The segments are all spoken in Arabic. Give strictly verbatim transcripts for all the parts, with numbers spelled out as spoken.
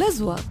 بلا زواق.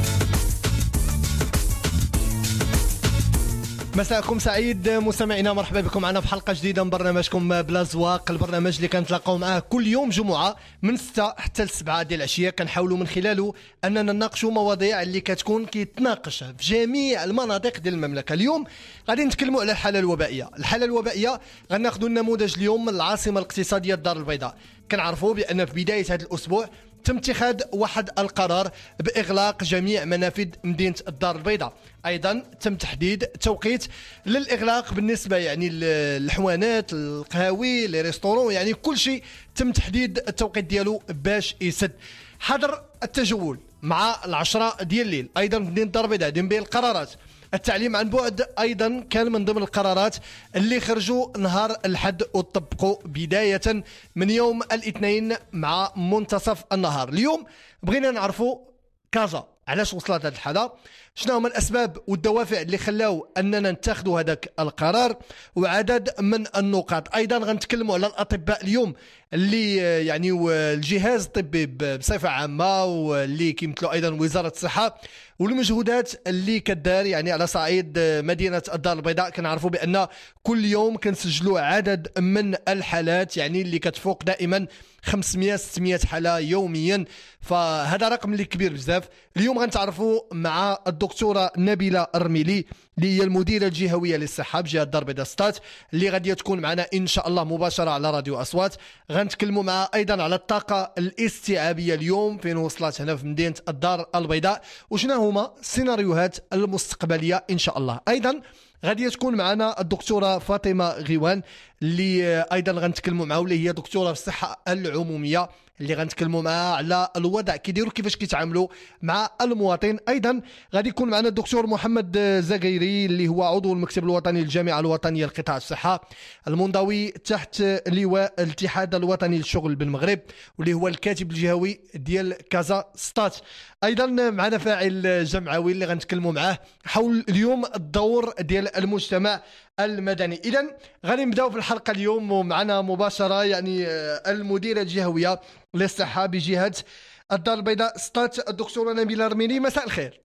مساءكم سعيد مستمعينا، مرحبا بكم معنا في حلقه جديده من برنامجكم بلا زواق، البرنامج اللي كنتلاقاو معاه كل يوم جمعه من ستة حتى ل سبعة ديال العشيه، كنحاولوا من خلاله اننا نناقشوا مواضيع اللي كتكون كيتناقش في جميع المناطق ديال المملكه. اليوم غادي نتكلموا على الحاله الوبائيه. الحاله الوبائيه غناخذوا النموذج اليوم من العاصمه الاقتصاديه الدار البيضاء. كنعرفوا بان في بدايه هذا الاسبوع تم اتخاذ واحد القرار بإغلاق جميع منافذ مدينة الدار البيضاء. أيضا تم تحديد توقيت للإغلاق بالنسبة يعني الحوانات، القهاوي، لي ريستورون، يعني كل شيء تم تحديد التوقيت ديالو باش يسد. حظر التجول مع العشرة ديال الليل أيضا في مدينة الدار البيضاء دين بين القرارات. التعليم عن بعد أيضا كان من ضمن القرارات اللي خرجوا نهار الحد وطبقوا بداية من يوم الاثنين مع منتصف النهار. اليوم بغينا نعرفوا كازا علاش وصلت هذه الحالة، شنو هما الأسباب والدوافع اللي خلاو أننا نتخذوا هذاك القرار، وعدد من النقاط. أيضا غنتكلموا على الأطباء اليوم اللي يعني الجهاز الطبي بصفة عامة واللي كيمثلوا أيضا وزارة الصحة، والمجهودات اللي كدار يعني على صعيد مدينة الدار البيضاء. كنعرفوا بأن كل يوم كنسجلوا عدد من الحالات يعني اللي كتفوق دائما خمسمية ستمية حالة يوميا، فهذا رقم اللي كبير بزاف. اليوم غنتعرفوا مع الدكتورة نبيلة الرميلي اللي هي المديرة الجهوية للصحة بجهة الدار البيضاء ستات، اللي غادي تكون معنا إن شاء الله مباشرة على راديو أصوات. غنتكلموا معها أيضا على الطاقة الاستيعابية اليوم فين وصلت هنا في مدينة الدار البيضاء، وشنا هما السيناريوهات المستقبلية إن شاء الله. أيضا غادي تكون معنا الدكتورة فاطمة غيوان اللي أيضا غنتكلموا معها، واللي هي دكتورة في الصحة العمومية، اللي غنتكلموا معها على الوضع كيديروا كيفاش كيتعاملوا مع المواطن. ايضا غادي يكون معنا الدكتور محمد زغيري اللي هو عضو المكتب الوطني للجامعه الوطنيه لقطاع الصحه، المنضوي تحت لواء الاتحاد الوطني للشغل بالمغرب، واللي هو الكاتب الجهوي ديال كازا ستات. ايضا معنا فاعل جمعوي اللي غنتكلموا معاه حول اليوم الدور ديال المجتمع المدني. اذا غادي نبداو في الحلقه اليوم ومعنا مباشره يعني المديره الجهويه للصحه بجهه الدار البيضاء ستات الدكتوره نبيلة الرميلي. مساء الخير.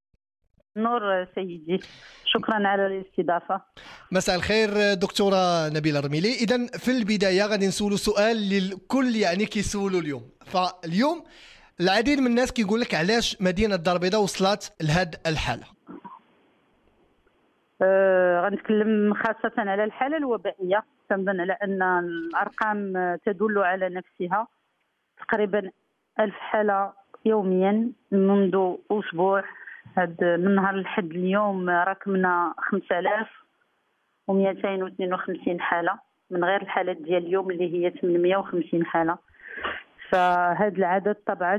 نور سيدي، شكرا على الاستضافه. مساء الخير دكتوره نبيلة الرميلي. اذا في البدايه غادي نسولوا سؤال للكل يعني كيسولوا اليوم. فاليوم العديد من الناس كيقول لك علاش مدينه الدار البيضاء وصلت لهاد الحاله؟ أه غنتكلم خاصه على الحاله الوبائيه. تنظن على ان الارقام تدل على نفسها، تقريبا ألف حاله يوميا منذ اسبوع. هاد من نهار الحد اليوم رقمنا خمسة آلاف ومئتين واثنين وخمسين حاله، من غير الحالات ديال اليوم اللي هي ثمانمية وخمسين حاله. فهذا العدد طبعا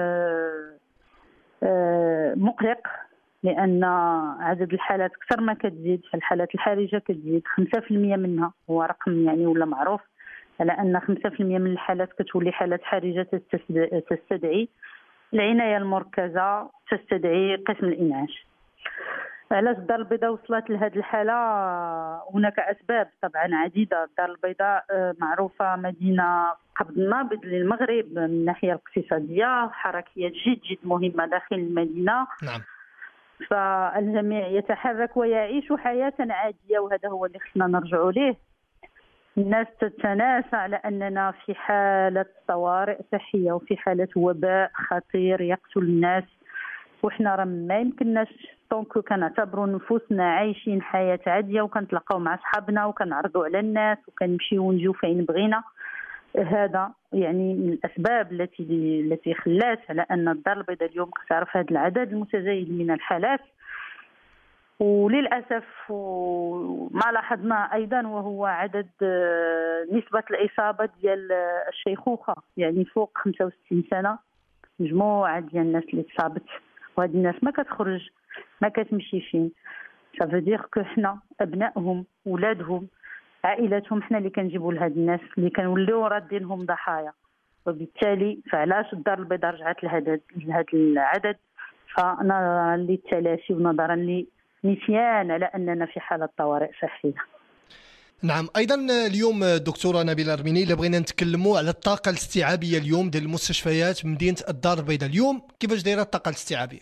مقلق، لأن عدد الحالات أكثر ما كتزيد، فالحالات الحرجة كتزيد. خمسة في المية منها هو رقم يعني ولا معروف على أن خمسة في المية من الحالات كتولي حالات حرجة تستدعي العناية المركزة، تستدعي قسم الإنعاش. علاش الدار البيضاء وصلت لهذه الحالة؟ هناك أسباب طبعا عديدة. الدار البيضاء معروفة مدينة قبض النابض للمغرب من الناحية الاقتصادية، حركيات جد جد مهمة داخل المدينة. نعم. فالجميع يتحرك ويعيش حياة عادية، وهذا هو اللي خصنا نرجعوا ليه. الناس تتناسى على أننا في حالة طوارئ صحية وفي حالة وباء خطير يقتل الناس، وحنا راه ما يمكنناش دونك كنعتبروا نفوسنا عايشين حياة عادية، وكنتلاقاو مع صحابنا وكنعرضوا على الناس وكنمشيو ونجيو فين بغينا. هذا يعني من الأسباب التي التي خلات على أن الدار البيضاء اليوم كتعرف هذا العدد المتزايد من الحالات. وللأسف ما لاحظناه أيضا وهو عدد نسبة الإصابة ديال الشيخوخة، يعني فوق خمسة وستين سنة مجموعة ديال الناس اللي تصابت، وهاد الناس ما كتخرج ما كتمشي فين. صافي دير كو حنا أبنائهم ولادهم عائلاتهم حنا اللي كنجيبوا لهاد الناس اللي كنوليو رادينهم ضحايا، وبالتالي فعلاش الدار البيضاء رجعت لهذا لهذا العدد؟ فنظرا للتلاشي ونظرا لنسيان على اننا في حاله طوارئ صحيه. نعم. ايضا اليوم دكتوره نبيله رميني الا بغينا نتكلموا على الطاقه الاستيعابيه اليوم ديال المستشفيات مدينه الدار البيضاء، اليوم كيفاش دايره الطاقه الاستيعابيه؟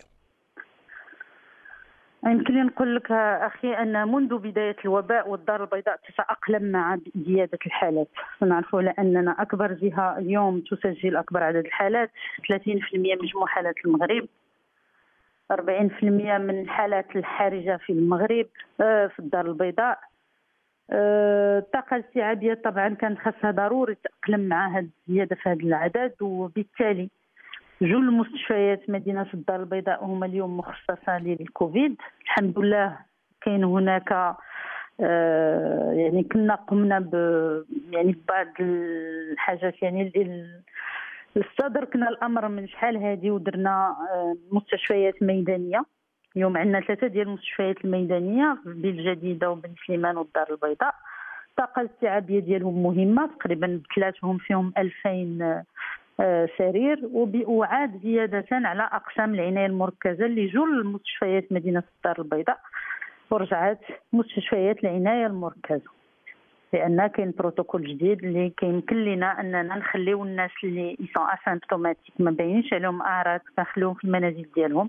يمكن لي نقول لك اخي ان منذ بدايه الوباء والدار البيضاء تتاقلم مع زياده الحالات. نعرفوا لاننا اكبر جهه اليوم تسجل اكبر عدد الحالات، ثلاثين بالمئة من مجموع حالات المغرب، أربعين بالمئة من الحالات الحرجه في المغرب في الدار البيضاء. الطاقه الاستيعابيه طبعا كان خاصها ضروري تتاقلم مع هذه الزياده في هذا العدد، وبالتالي جل مستشفيات مدينة الدار البيضاء هما اليوم مخصصة للكوفيد. الحمد لله كاين هناك آه يعني كنا قمنا ب يعني ببعض الحاجات، يعني استدركنا الأمر من شحال هذه ودرنا آه مستشفيات ميدانية. اليوم عندنا ثلاثة ديال المستشفيات الميدانية في بالجديدة وبن سليمان والدار البيضاء. الطاقة الاستيعابية ديالهم مهمة، تقريبا ثلاثهم فيهم ألفين سرير، وعاد زيادة على أقسام العناية المركزة اللي جل مستشفيات مدينة الدار البيضاء، ورجعت مستشفيات العناية المركزة لأن كاين بروتوكول جديد اللي كيمكن لنا أننا نخليو الناس اللي يسون اسيمبتوماتيك ما باينينش عليهم أعراض نخليهم في المنازل ديالهم.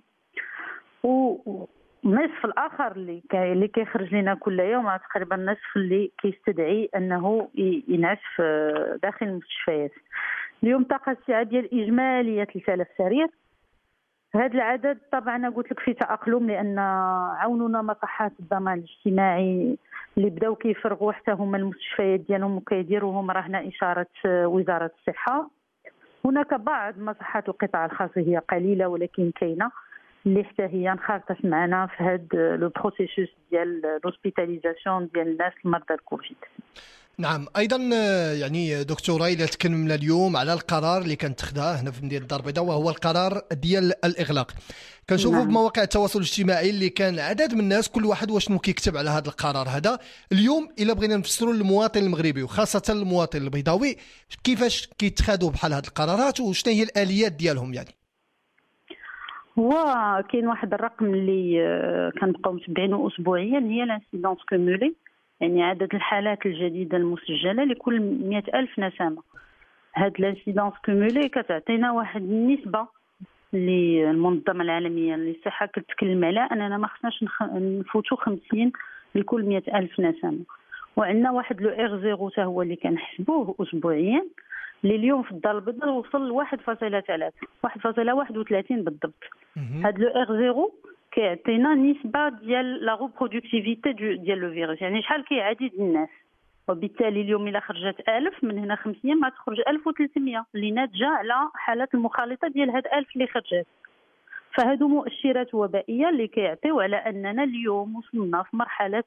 والنصف الآخر اللي كي اللي كيخرج لنا كل يوم تقريبا النصف اللي كيستدعي أنه ينعس داخل المستشفيات. اليوم الطاقه الاستيعابيه الاجماليه ثلاثة آلاف سرير. هذا العدد طبعا قلت لك في تاقلم، لان عاونونا مصحات الضمان الاجتماعي اللي بداو كيفرغوا حتى هما المستشفيات ديالهم وكيديروهم رهن اشاره وزاره الصحه. هناك بعض مصحات القطاع الخاص هي قليله ولكن كاينه اللي حتى هي انخرطت معنا في هذا لو بروسيسوس ديال لوسبيتاليزاسيون ديال الناس المرضى الكوفيد. نعم. ايضا يعني دكتوره الى تكلمنا اليوم على القرار اللي كانت تخذاه هنا في مدينه الدار البيضاء وهو القرار ديال الاغلاق. كنشوفوا نعم. بمواقع التواصل الاجتماعي اللي كان عدد من الناس كل واحد واشنو كيكتب على هذا القرار هذا. اليوم الا بغينا نفسروا للمواطن المغربي وخاصه المواطن البيضاوي كيفاش كيتخذوا بحال هذه القرارات وشنو هي الاليات ديالهم؟ يعني هو كاين واحد الرقم اللي كنبقاو متبعينه اسبوعيا، هي لانسيدونس كومولي، يعني عدد الحالات الجديدة المسجلة لكل مئة ألف نسمة. هاد الانسيدونس كومولي كتعطينا واحد النسبة اللي المنظمة العالمية للصحة كتكلم على أننا ما خصناش نفوتوا خمسين لكل مئة ألف نسمة. وعندنا واحد لو إر زيرو حتى هو اللي كنحسبوه أسبوعيا اللي اليوم في الدار البيضاء وصل لواحد فاصلة ثلاثة واحد فاصلة واحد وثلاثين بالضبط. هاد لو إر زيرو كيعطينا نسبة ديال لا ريبرودكتيفيتي ديال لو فيروس، يعني شحال كيعدد الناس. وبالتالي اليوم إلا خرجت ألف من هنا خمسمية ما تخرج ألف وثلاثمية اللي ناتجة على حالات المخالطة ديال هاد ألف اللي خرجت. فهادو مؤشرات وبائية اللي كيعطيو على أننا اليوم وصلنا في مرحلة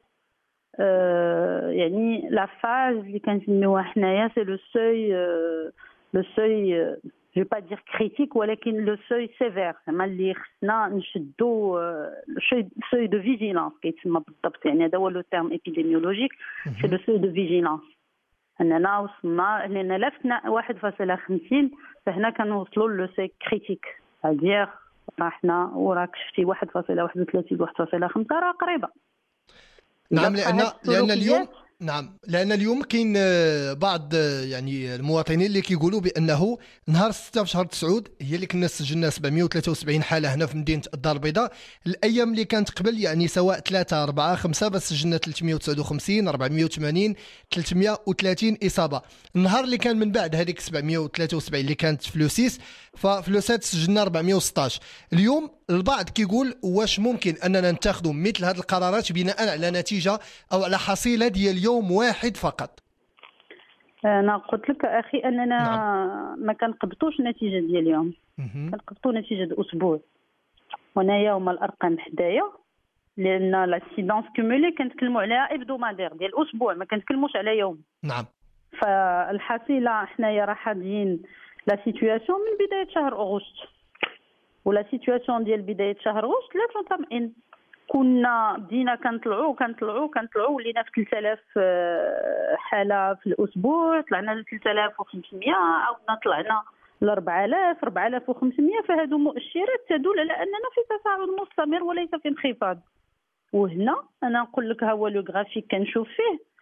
آه يعني لا فاز اللي كنسميوها حنايا سي لو سوي آه لو سوي جو با دير كريتيك ولكن لو سوي سيفير، زعما اللي خصنا نشدو سوي دو فيجيلانس كيتسمى بالضبط، يعني هذا هو لو تيرم ايبيديميولوجيك سي لو سوي دو فيجيلانس. اننا وصلنا لان لفتنا واحد فاصلة خمسين فهنا كنوصلوا لو سوي كريتيك، هادير رحنا وراك شفتي واحد فاصلة واحد وثلاثين واحد فاصلة خمسة راه قريبه. نعم. لان لان اليوم نعم لان اليوم كاين بعض يعني المواطنين اللي كيقولوا بانه نهار ستة في شهر تسعود هي اللي كنا سجلنا سبعمية وثلاثة وسبعين حاله هنا في مدينه الدار البيضاء. الايام اللي كانت قبل يعني سواء ثلاثة أربعة خمسة بس سجلنا ثلاثمية وتسعة وخمسين أربعمية وثمانين ثلاثمية وثلاثين اصابه. النهار اللي كان من بعد هذيك سبعمية وثلاثة وسبعين اللي كانت فلوسيس ففلوسات سجلنا أربعمية وستطاش. اليوم البعض كيقول واش ممكن اننا نتخذوا مثل هذه القرارات بناء على نتيجه او على حصيله ديال يوم واحد فقط؟ انا قلت لك اخي اننا نعم. ما كنقبطوش النتيجه ديال اليوم، كنقبطوا نتيجه الاسبوع. هنايا هما الارقام حدايا لان لاسيدونس كومولي كنتكلموا عليها ابدومادير ديال الاسبوع، ما كنتكلموش على يوم. نعم. فالحصيله حنايا راه حاضيين لا سيتوياسيون من بدايه شهر اغسطس، ولا سيتوياسيون ديال بدايه شهر اغسطس لا تطمئن. كنا بدينا كنطلعوا كنطلعوا كنطلعوا ولينا في ثلاثة آلاف حاله في الاسبوع، طلعنا ل ثلاثة آلاف وخمسمية، عاودنا طلعنا ل أربعة آلاف أربعة آلاف وخمسمية. فهذو مؤشرات تدل على اننا في تصاعد مستمر وليس في انخفاض. وهنا انا نقول لك ها هو لو غرافيك كنشوف فيه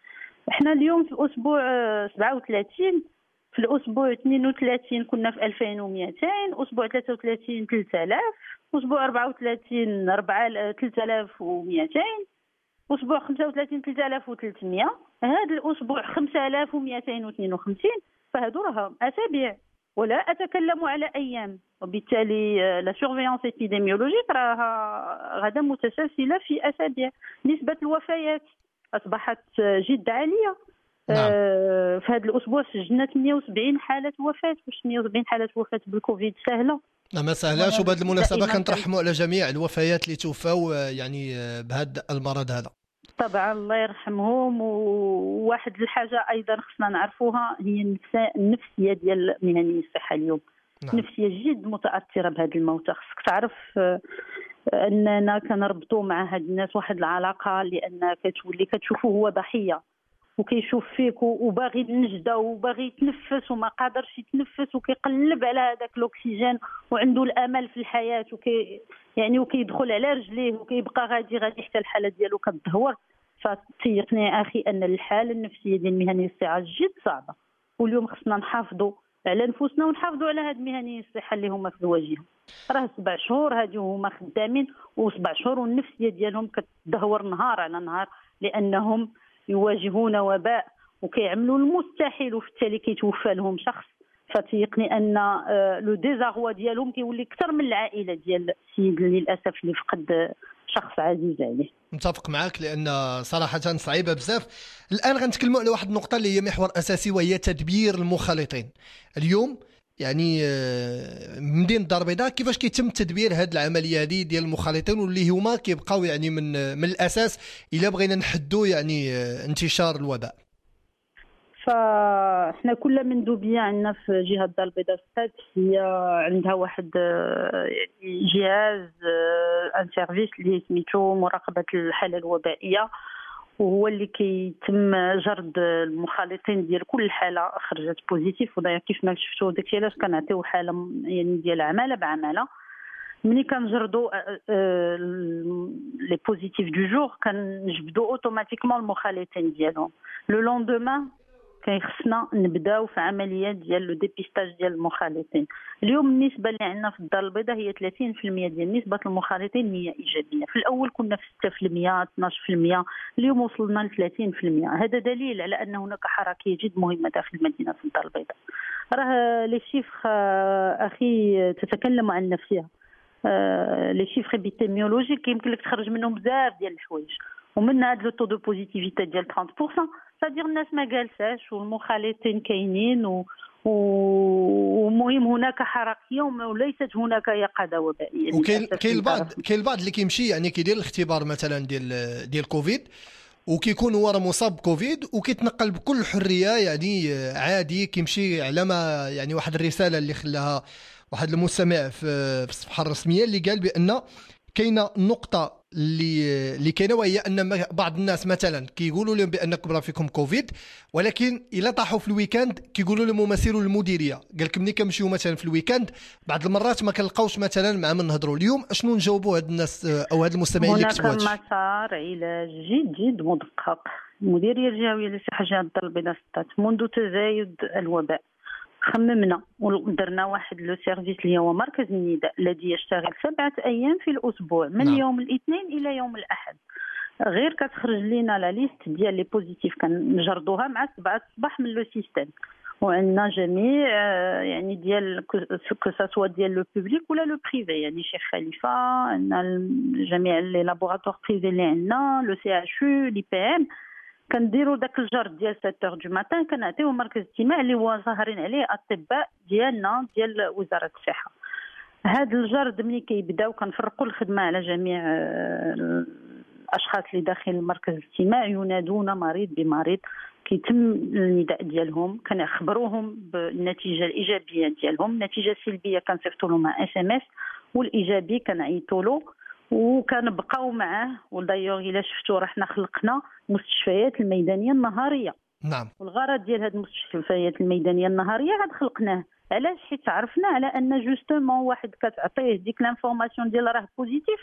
احنا اليوم في الاسبوع سبعة وثلاثين، في الاسبوع اثنين وثلاثين كنا في ألفين ومئتين، اسبوع ثلاثة وثلاثين ثلاثة آلاف، اسبوع أربعة وثلاثين أربعة ثلاثة آلاف ومئتين، اسبوع خمسة وثلاثين ثلاثة آلاف وثلاثمئة، هذا الاسبوع خمسة آلاف ومئتين واثنين وخمسين. فهذو راهم اسابيع ولا اتكلم على ايام، وبالتالي لا سورفيونس ايبيديميولوجيك راها غدا متسلسله في اسابيع. نسبه الوفيات اصبحت جد عاليه. نعم. آه في هذا الاسبوع سجلنا ثمانية وسبعين حاله وفاه. واش ثمانية وسبعين حاله وفاه بالكوفيد سهله؟ لا ما سهلاش. وبهذه المناسبه كنترحموا على جميع الوفيات اللي توفوا يعني بهذا المرض هذا. طبعا الله يرحمهم. وواحد الحاجه ايضا خصنا نعرفوها هي النفسيه ديال مهنيي الصحه اليوم. نعم. نفسيه جد متاثره بهذا الموت. خصك تعرف اننا كنربطوا مع هاد الناس واحد العلاقه، لان كتولي كتشوفوه هو ضحيه وكيشوف فيك وباغي النجده وباغي يتنفس وما قادرش يتنفس وكيقلب على هذاك الاكسجين وعنده الامل في الحياه وكي يعني وكيدخل على رجليه وكيبقى غادي غادي حتى الحاله ديالو كتدهور. فتيقني يا اخي ان الحاله النفسيه ديال مهنيي الصحه جد صعبه، واليوم خصنا نحافظوا على نفوسنا ونحافظوا على هاد مهنيي الصحه اللي هما في الواجهه. راه سبع شهور هادي هما خدامين، وسبع شهور والنفسيه ديالهم كتدهور نهار على نهار، لانهم يواجهون وباء وكيعملوا المستحيل وفي التالي كيتوفى لهم شخص. فتيقني ان لو ديزاغوا ديالهم كيولي اكثر من العائله ديال السيد اللي للاسف اللي فقد شخص عزيز عليه. متفق معك، لان صراحه صعيبه بزاف. الان غنتكلموا على واحد النقطه اللي هي محور اساسي، وهي تدبير المخالطين. اليوم يعني مدينه الدار البيضاء كيفاش كيتم تدبير هذه العمليه هذه ديال المخالطين، واللي هما كيبقاو يعني من من الاساس الا بغينا نحدوا يعني انتشار الوباء؟ فاحنا كل مندوبيه عندنا في جهه الدار البيضاء هي عندها واحد جهاز ان سيرفيس اللي سميتو مراقبه الحاله الوبائيه، وهو اللي كيتم جرد المخالطين ديال كل حاله خرجت بوزيتيف. وداير كيف ما شفتوا داكشي علاش كنعطيو حاله يعني ديال عماله بعماله. ملي كنجردوا لي بوزيتيف دو جور كنجبدوا اوتوماتيكمون المخالطين ديالهم. لو لوندومان كيخصنا نبداو في عمليات ديال لو ديبيستاج ديال المخالطين. اليوم النسبه اللي عندنا في الدار البيضاء هي ثلاثين بالمئة ديال نسبه المخالطين هي ايجابيه. في الاول كنا في ستة بالمئة اثناش بالمئة، اليوم وصلنا ل ثلاثين بالمئة. هذا دليل على ان هناك حركيه جد مهمه داخل المدينه في الدار البيضاء. راه لي شيفر اخي تتكلم عن نفسها. لي شيفر ايبيديميولوجيك يمكن لك تخرج منهم بزاف ديال الحوايج، ومن هذا لو تو دو بوزيتيفيتي ديال ثلاثين بالمئة صدير الناس ما جالساش والمخالطين كاينين و... ومهم هناك حركيه وليست هناك يقظه وبائيه. وكاين كاين البعض كاين البعض اللي كيمشي يعني كيدير الاختبار مثلا ديال ديال كوفيد وكيكون هو راه مصاب بكوفيد وكيتنقل بكل حريه يعني عادي، كيمشي على ما يعني واحد الرساله اللي خلاها واحد المستمع في الصفحه الرسميه اللي قال بان كاينه نقطه اللي اللي كاينه، وهي ان بعض الناس مثلا كيقولوا لهم بانكم راه فيكم كوفيد، ولكن الا طاحوا في الويكاند كيقولوا لهم مسيروا للمديريه. قال لك ملي كنمشيو مثلا في الويكاند بعض المرات ما كنلقاوش مثلا مع من نهضروا. اليوم اشنو نجاوبوا هاد الناس او هاد المستمعين اللي كتبوا هادشي؟ هناك مسار علاج جد جد مدقق. المديريه الجهويه للصحه جهه الدار البيضاء منذ تزايد الوباء خممنا ودرنا واحد لو سيرفيس اللي هو مركز النداء الذي يشتغل سبعة ايام في الاسبوع من نعم. يوم الاثنين الى يوم الاحد. غير كتخرج لنا لا ليست ديال لي بوزيتيف كنجردوها مع سبعة الصباح من لو سيستيم، وعندنا جميع يعني ديال كو سوا ديال لو بوبليك ولا لو بريفي. يعني شيخ خليفه عندنا جميع لي لابوراتوار بريفي اللي عندنا، لو سي اش او، لي بي ام. كنديروا داك الجرد ديال سبعة دو ماتان كنعطيو مركز اجتماع اللي هو ظاهرين عليه اطباء ديالنا ديال وزاره الصحه. هذا الجرد ملي كيبداو كنفرقوا الخدمه على جميع الاشخاص اللي داخل المركز الاجتماع، ينادون مريض بمريض، كيتم النداء ديالهم، كنخبروهم بالنتيجه الايجابيه ديالهم. النتيجه السلبيه كنصيفطوا لهم اس ام اس، والايجابي كنعيطوا له وكنبقاو معاه. ودايوغ الا شفتوا راه حنا خلقنا مستشفيات الميدانيه النهاريه. نعم. والغرض ديال هذه المستشفيات الميدانيه النهاريه عاد خلقناه علاش؟ حيت عرفنا على ان جوستومون واحد كتعطيه ديك لانفورماسيون ديال راه بوزيتيف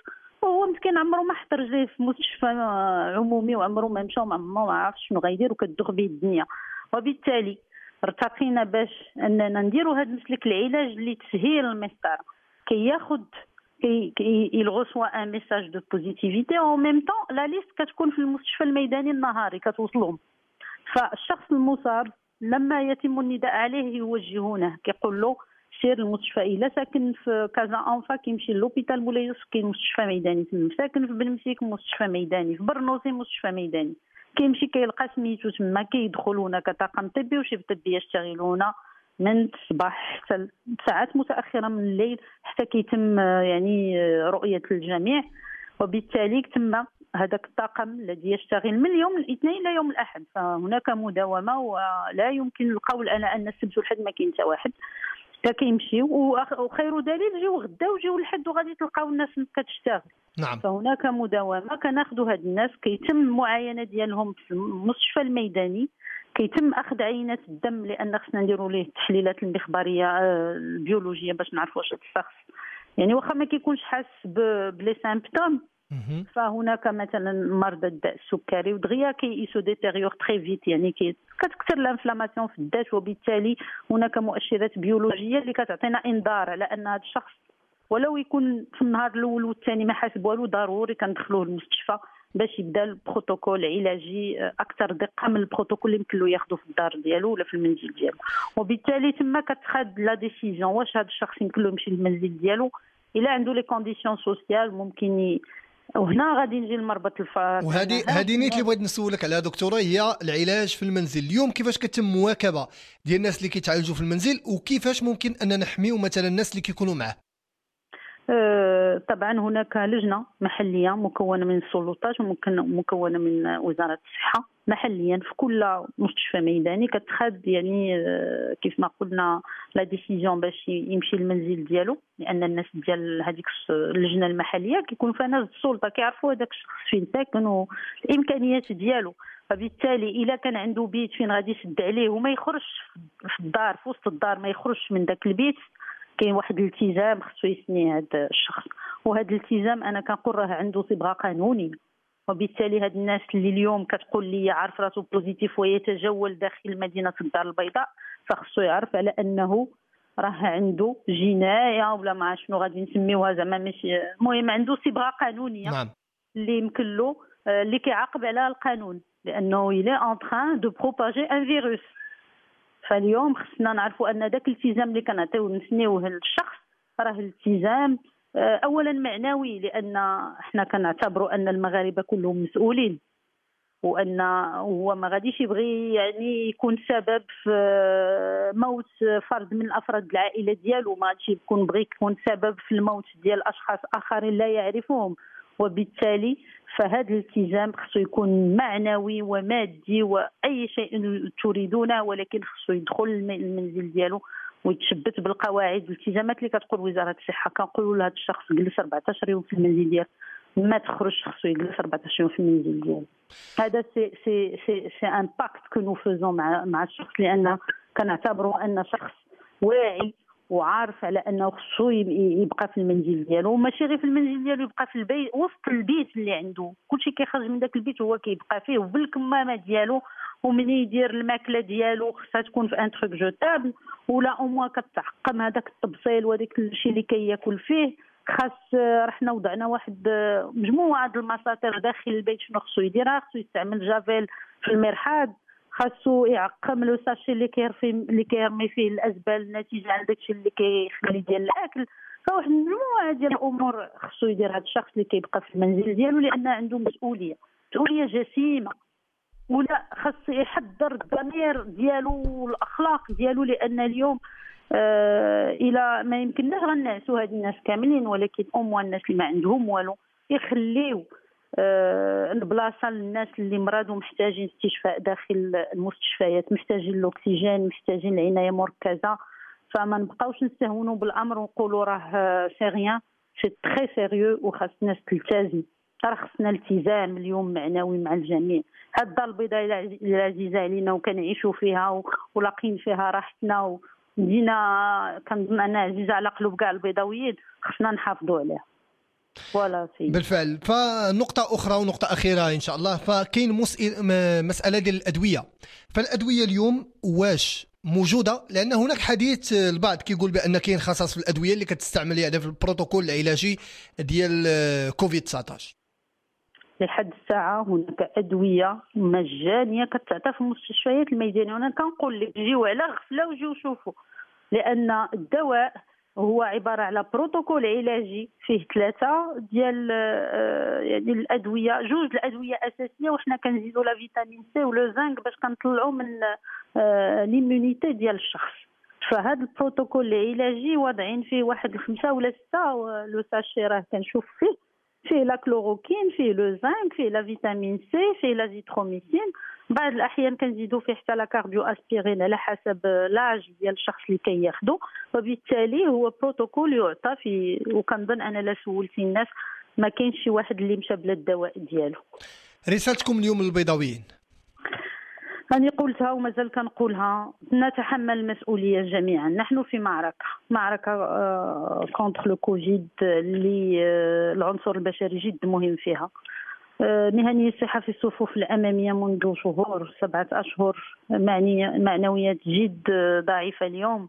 وهو مسكين عمره ما حط رجليه في مستشفى عمومي وعمره ما مشى وما ما عرفش شنو غيدير وكتدوخ به الدنيا. وبالتالي ارتقينا باش اننا نديروا هذا المسلك العلاج اللي تسهيل المسطره كي ياخذ كي كي يلغوسوا ان ميساج دو بوزيتيفيتي او ميم طون لا ليست كتكون في المستشفى الميداني النهاري كتوصلهم. فالشخص المصاب لما يتم النداء عليه يوجهونه كيقول له سير المستشفى، الا ساكن في كازا انفا كيمشي للوبيتال مولاي يوسف كاين مستشفى ميداني تما، ساكن في بنمسيك مستشفى ميداني، في برنوسي مستشفى ميداني، كيمشي كيلقى سميتو تما كيدخلون كطاقم طبي وشيف طبي يشتغلون من الصباح حتى ساعات متاخره من الليل حتى كيتم يعني رؤيه الجميع. وبالتالي تما هذاك الطاقم الذي يشتغل من يوم الاثنين الى يوم الاحد، فهناك مداومه ولا يمكن القول انا ان السبت والحد ما كاين حتى واحد كيمشيو. وخير دليل جيو غدا وجيو الحد وغادي تلقاو الناس كتشتغل. نعم. فهناك مداومه كناخذوا هاد الناس كيتم المعاينه ديالهم في المستشفى الميداني، كيتم اخذ عينات الدم لان خصنا نديروا ليه التحليلات المخبريه البيولوجيه باش نعرفوا واش الشخص يعني واخا ما كيكونش حاس بلي سامبتوم. فهناك مثلا مرضى الداء السكري ودغيا كيسو ديتيريور تري فيت، يعني كي كتكثر الانفلاماسيون في الدات، وبالتالي هناك مؤشرات بيولوجيه اللي كتعطينا انذار على ان هذا الشخص ولو يكون في النهار الاول والثاني ما حاس والو ضروري كندخلوه المستشفى باش يبدا البروتوكول العلاجي اكثر دقه من البروتوكول اللي يمكن له ياخذه في الدار ديالو ولا في المنزل ديالو. وبالتالي تما كتخاد لا ديسيزيون واش هذا الشخص يمكن له يمشي للمنزل ديالو الا عنده لي كونديسيون سوسيال ممكن ي... وهنا غادي نجي لمربط الفرس. وهذه هذه نيت اللي بغيت نسولك عليها دكتوره، هي العلاج في المنزل اليوم كيفاش كتم مواكبه ديال الناس اللي كيتعالجوا في المنزل، وكيفاش ممكن ان نحميو مثلا الناس اللي كيكونوا معاه؟ أه طبعا هناك لجنه محليه مكونه من السلطات ومكونه من وزاره الصحه محليا في كل مستشفى ميداني كتخذ يعني كيف ما قلنا لا ديسيزيون باش يمشي للمنزل ديالو، لان الناس ديال هذيك اللجنه المحليه كيكون فيها ناس السلطه كيعرفوا هذاك الشخص فين ساكن والامكانيات ديالو. فبالتالي الا كان عنده بيت فين غادي يسد عليه وما يخرجش في الدار في وسط الدار ما يخرجش من ذاك البيت، كاين واحد الالتزام خصو يسني هذا الشخص، وهذا الالتزام انا كنقول راه عنده صبغه قانونيه. وبالتالي هاد الناس اللي اليوم كتقول لي عارف راسو بوزيتيف ويتجول داخل مدينه الدار البيضاء، فخصو يعرف على انه راه عنده جنايه ولا ما شنو غادي نسميوها زعما ماشي، المهم عنده صبغه قانونيه. نعم. اللي يمكن له اللي كيعاقب على القانون لانه الى ان تران دو بروباجي ان فيروس. فاليوم خصنا نعرفوا ان ذاك الالتزام اللي كنعطيو نسنيوه للشخص راه التزام اولا معنوي، لان احنا كنعتبروا ان المغاربه كلهم مسؤولين، وان هو ما غاديش يبغي يعني يكون سبب في موت فرد من افراد العائله ديالو، ما غاديش يكون بغي يكون سبب في الموت ديال اشخاص اخرين لا يعرفهم. وبالتالي فهذا الالتزام خصو يكون معنوي ومادي واي شيء تريدونه، ولكن خصو يدخل المنزل ديالو ويتشبت بالقواعد الالتزامات اللي كتقول وزاره الصحه. كنقولوا لهذا الشخص جلس أربعطاش يوم في المنزل ديالك، ما تخرجش، خصو يجلس أربعطاش يوم في المنزل ديالو. هذا سي سي سي سي ان باكت كو نو فوزون مع مع الشخص، لان كنعتبروا ان شخص واعي وعارف على انه خصو يبقى في المنزل ديالو، وماشي غير في المنزل ديالو، يبقى في البيت وسط البيت اللي عنده، كلشي كيخرج من داك البيت هو كيبقى فيه وبالكمامه ديالو، ومن يدير الماكله ديالو خصها تكون في ان تروك جوتابل ولا او موان كتعقم هذاك الطبسيل وهذاك الشيء اللي كياكل فيه. خاص رحنا وضعنا واحد مجموعه د المساطر داخل البيت شنو خصو يديرها، خصو يستعمل جافيل في المرحاض، خاصو يعقم لو ساشي اللي كيرفي اللي كيرمي فيه الازبال الناتجه عن داكشي اللي كيخلي ديال الاكل. فواحد المجموعه ديال الامور خصو يدير هذا الشخص اللي كيبقى في المنزل ديالو، لان عنده مسؤوليه مسؤوليه جسيمه، ولا خاص يحضر الضمير ديالو والاخلاق ديالو، لان اليوم آه الى ما يمكنناش غنعسوا هاد الناس كاملين، ولكن اموا الناس اللي ما عندهم والو يخليو آه البلاصه للناس اللي مرض ومحتاجين استشفاء داخل المستشفيات، محتاجين الاكسجين، محتاجين العنايه مركزه. فما نبقاوش نستهونوا بالامر ونقولوا راه سي ريان، سي تري سيريو وخاص الناس تلتزم. راه خصنا التزام اليوم معنوي مع الجميع. هاد الدار البيضاء العزيزه علينا وكنعيشوا فيها ولاقين فيها راحتنا ودينا كنظن انها عزيزه على قلوب كاع البيضاويين، خصنا نحافظوا عليها. ولا في بالفعل. فنقطة أخرى ونقطة أخيرة إن شاء الله، فكاين مسألة ديال الأدوية. فالأدوية اليوم واش موجودة؟ لأن هناك حديث البعض كيقول بأن كاين خصائص في الأدوية اللي كتستعمل يعني في البروتوكول العلاجي ديال كوفيد تسعطاش. لحد الساعة هناك أدوية مجانية كتعطى في المستشفيات الميدانية، وأنا كنقول لك جيو على غفلة وجيو شوفوا، لأن الدواء هو عبارة على بروتوكول علاجي فيه ثلاثة ديال يعني الأدوية، جوج الأدوية أساسية وحنا كنزيدوا لا فيتامين سي ولو زنك باش كنطلعوا من ليمونيتي ديال الشخص. فهذا البروتوكول العلاجي واضعين فيه واحد الخمسة ولا ستة، لو ساشي راه كنشوف فيه فيه لا كلوروكين، فيه لو زنك، فيه لا فيتامين سي، فيه لا زيتروميسين، بعض الاحيان كنزيدوا فيه حتى لا كارديو اسبيرين على حسب لاج ديال الشخص اللي كياخذو. وبالتالي هو بروتوكول يعطى في، وكنظن انا لا سولتي الناس ما كاينش شي واحد اللي مشى بلا الدواء ديالو. رسالتكم اليوم للبيضاويين؟ أنا قلتها ومازال كنقولها، نتحمل المسؤولية جميعا. نحن في معركة معركة كونتر لو كوفيد اللي العنصر البشري جد مهم فيها. مهنيي الصحة في الصفوف الأمامية منذ شهور سبعة أشهر، معنية معنويات جد ضعيفة اليوم،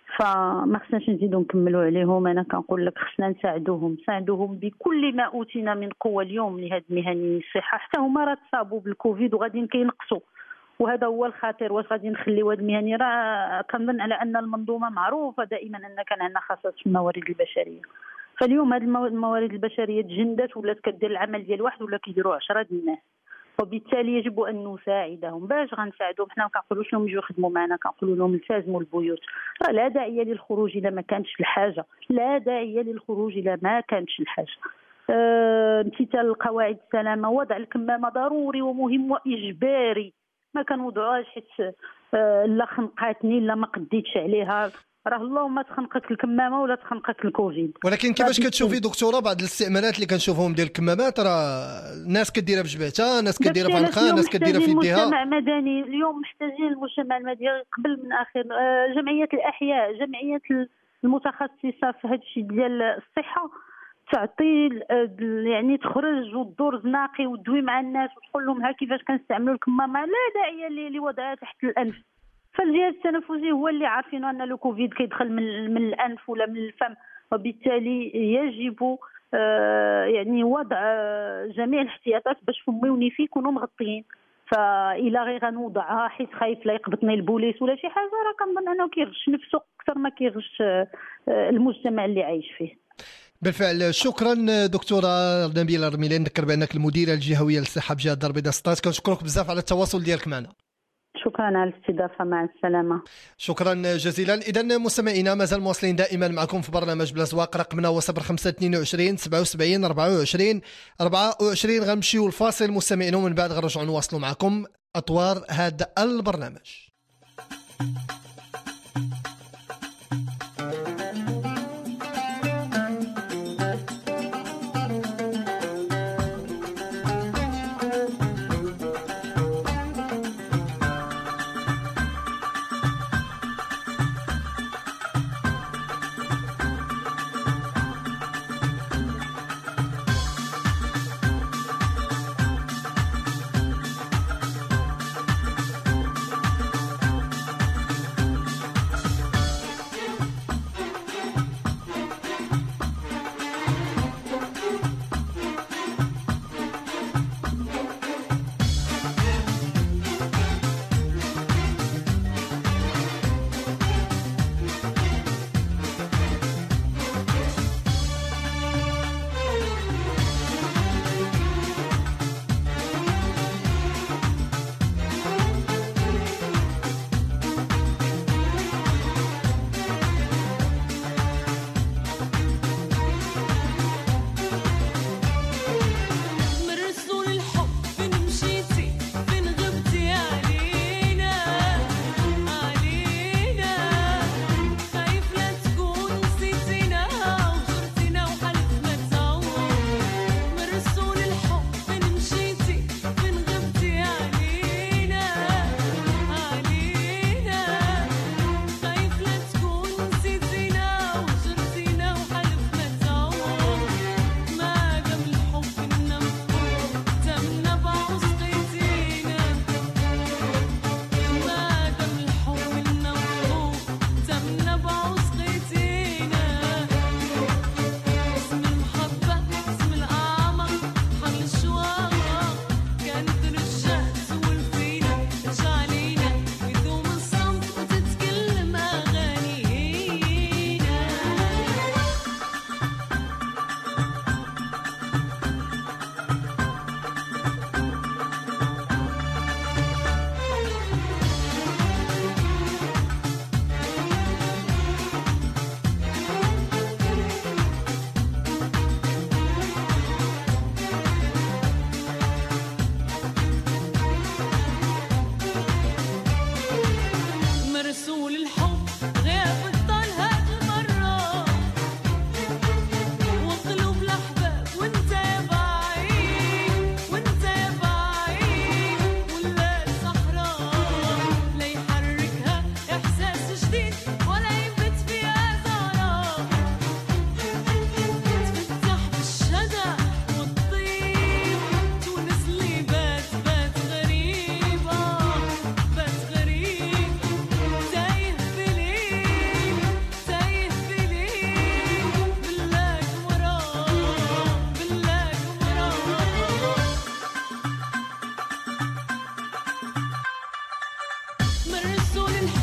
فما خصناش نزيدو نكملوا عليهم. انا كنقول لك خصنا نساعدوهم نساعدوهم بكل ما اوتينا من قوه اليوم لهاد مهنيي الصحه، حتى هما راه تصابوا بالكوفيد وغادي كينقصوا، وهذا هو الخطير. واش غادي نخليو هاد المهني؟ راه كنظن على ان المنظومه معروفه دائما ان كان عندنا خصائص في الموارد البشريه، فاليوم هاد الموارد البشريه تجندت ولات كدير العمل ديال واحد ولا كيديروا عشرة د الناس، وبالتالي يجب ان نساعدهم. باش غنساعدهم؟ حنا ما كنقولوش لهم يجوا يخدموا معنا، كنقولوا لهم التزموا البيوت. راه لا داعي للخروج الا ما كانتش الحاجه، لا داعي للخروج الا ما كانتش الحاجه. أه، امتثال قواعد السلامه، وضع الكمامه ضروري ومهم واجباري، ما كنوضعوهاش حيت أه لا خنقاتني لا ما قديتش عليها. راه اللهم تخنقك الكمامه ولا تخنقك الكوفيد. ولكن كيفاش كتشوفي دكتوره بعض الاستعمالات اللي كنشوفوهم ديال الكمامات؟ راه ناس كديرها بجبهتها، ناس كديرها في عنقها، ناس كديرها في يديها. المجتمع المدني اليوم محتاجين المجتمع المدني قبل من اخر. جمعيات الاحياء، جمعيات المتخصصه في هذا الشيء ديال الصحه تعطي يعني تخرج وتدور زناقي وتدوي مع الناس وتقول لهم ها كيفاش كنستعملوا الكمامه، لا داعي لوضعها تحت الانف. فالجهاز التنفسي هو اللي عارفين ان لو كوفيد كيدخل من من الانف ولا من الفم، وبالتالي يجب آه يعني وضع جميع الاحتياطات باش فمي ونفي يكونوا مغطيين. فإلا غير غنوضعها حيت خايف لا يقبطني البوليس ولا شي حاجه، راه كنظن انه كيغش نفسه اكثر ما كيغش المجتمع اللي عايش فيه. بالفعل. شكرا دكتوره نبيله رميلان. نذكر بانك المديره الجهويه للصحه بجهه الدار البيضاء ستة. كنشكرك بزاف على التواصل ديالك معنا. شكرا على الاستضافه، مع السلامه. شكرا جزيلا. اذا مستمعينا مازال مواصلين دائما معكم في برنامج بلا زواق، رقمنا هو صفر خمسة اثنين وعشرين سبعة وسبعين أربعة وعشرين أربعة وعشرين. غنمشيو الفاصل مستمعينا ومن بعد غنرجعوا نواصلوا معكم اطوار هذا البرنامج.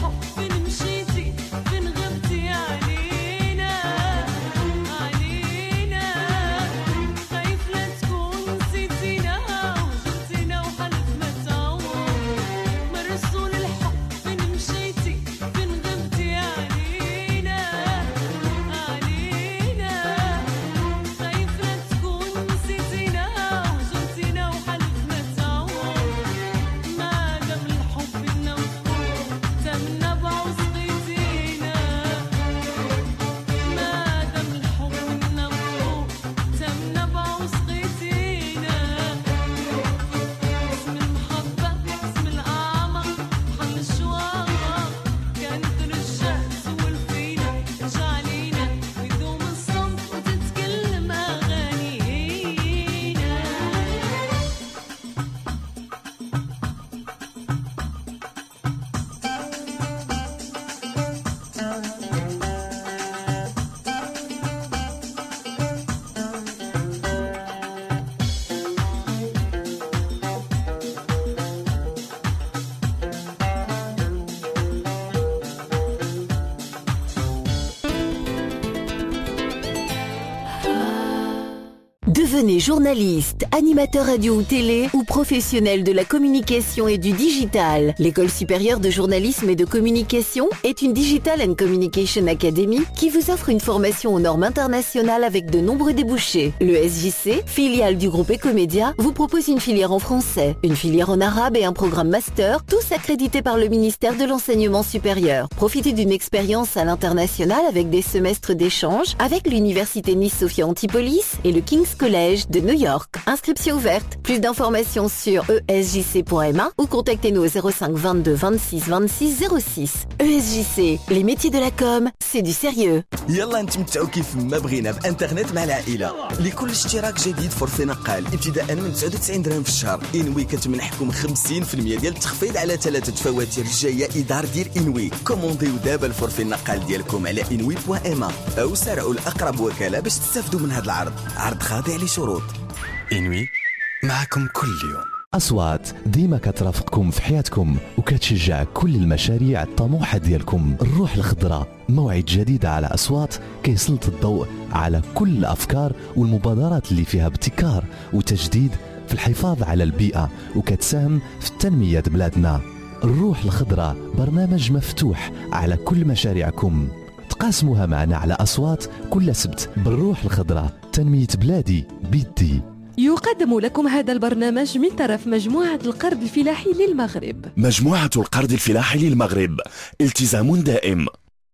Devenez journaliste, animateur radio ou télé ou professionnel de la communication et du digital. L'École supérieure de journalisme et de communication est une Digital and Communication Academy qui vous offre une formation aux normes internationales avec de nombreux débouchés. Le S J C, filiale du groupe Ecomédia, vous propose une filière en français, une filière en arabe et un programme master, tous accrédités par le ministère de l'Enseignement supérieur. Profitez d'une expérience à l'international avec des semestres d'échange avec l'Université Nice-Sophia Antipolis et le King's College de New York. Inscription ouverte. Plus d'informations sur e s j c point m a ou contactez-nous au zéro cinq vingt-deux vingt-six vingt-six zéro six. E S J C, les métiers de la com, c'est du sérieux. يلا نتمتعوا كيف ما بغينا بانترنت مع العائله. لكل اشتراك جديد فورفي نقال ابتداء من تسعة وتسعين درهم في الشهر. انوي كتمنحكم خمسين بالمية ديال التخفيض على ثلاثه فواتير جائزه ديال انوي. كومونديو دابا الفورفي النقال ديالكم على انوي بوان ام او سارعوا لاقرب وكاله باش تستافدوا من هذا العرض. عرض خاضع لشروط. انوي معكم كل يوم. أصوات ديما كترافقكم في حياتكم وكتشجع كل المشاريع الطموحة ديالكم. الروح الخضراء موعد جديد على أصوات كيسلط الضوء على كل الأفكار والمبادرات اللي فيها ابتكار وتجديد في الحفاظ على البيئة وكتساهم في تنمية بلادنا. الروح الخضراء برنامج مفتوح على كل مشاريعكم، تقاسموها معنا على أصوات كل سبت. بالروح الخضراء تنمية بلادي بيدي. يقدم لكم هذا البرنامج من طرف مجموعة القرض الفلاحي للمغرب. مجموعة القرض الفلاحي للمغرب، التزام دائم.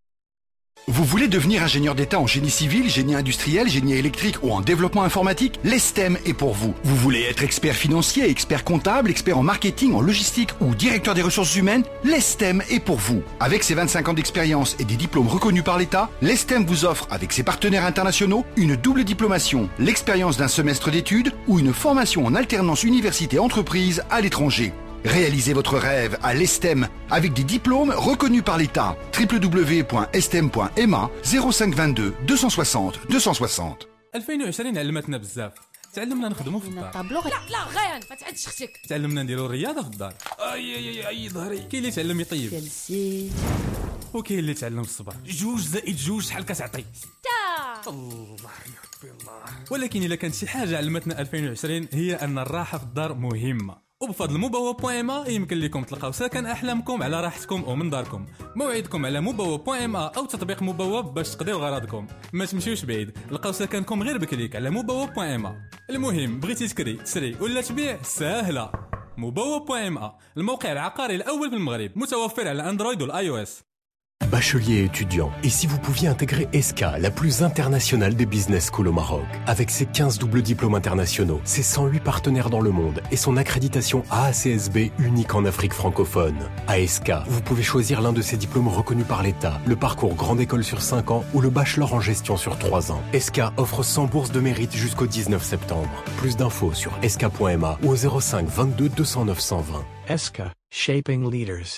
Vous voulez devenir ingénieur d'État en génie civil, génie industriel, génie électrique ou en développement informatique? L'E S T E M est pour vous. Vous voulez être expert financier, expert comptable, expert en marketing, en logistique ou directeur des ressources humaines? L'E S T E M est pour vous. Avec ses vingt-cinq ans d'expérience et des diplômes reconnus par l'État, l'E S T E M vous offre, avec ses partenaires internationaux, une double diplomation, l'expérience d'un semestre d'études ou une formation en alternance université-entreprise à l'étranger. Réalisez votre rêve à l'E S T E M avec des diplômes reconnus par l'État. w w w point s t e m point m a zéro cinq vingt-deux deux cent soixante deux cent soixante. ألفين وعشرين علمتنا بزاف. تعلمنا نخدموا في الدار. لا لا غير ما تعدش اختك. تعلمنا نديروا الرياضه في الدار. اي اي اي ظهري. كاين اللي تعلم يطيب. جلسي. وكاين اللي تعلم الصبر. جوج زائد جوج شحال كتعطي؟ ستة. الله يربي الله. ولكن الا كانت شي حاجه علمتنا ألفين وعشرين هي ان الراحه في الدار مهمه. وبفضل مبوة بوان ام يمكن لكم تلقاو سكن احلامكم على راحتكم ومن داركم. موعدكم على مبوة بوان ام او تطبيق مبوة باش تقضيو غراضكم. ما تمشيوش بعيد، لقاو سكنكم غير بكليك على مبوة بوان ام. المهم بغيتي تكري تسري ولا تبيع ساهله. مبوة بوان ام الموقع العقاري الاول في المغرب، متوفر على اندرويد والاي او اس. Bachelier étudiant, et si vous pouviez intégrer E S C A, la plus internationale des business schools au Maroc, avec ses quinze doubles diplômes internationaux, ses cent huit partenaires dans le monde et son accréditation A A C S B unique en Afrique francophone. À E S C A, vous pouvez choisir l'un de ces diplômes reconnus par l'État, le parcours grande école sur cinq ans ou le bachelor en gestion sur trois ans. E S C A offre cent bourses de mérite jusqu'au dix-neuf septembre. Plus d'infos sur e s c a point m a ou au zéro cinq vingt-deux deux cent neuf cent vingt. E S C A, Shaping Leaders.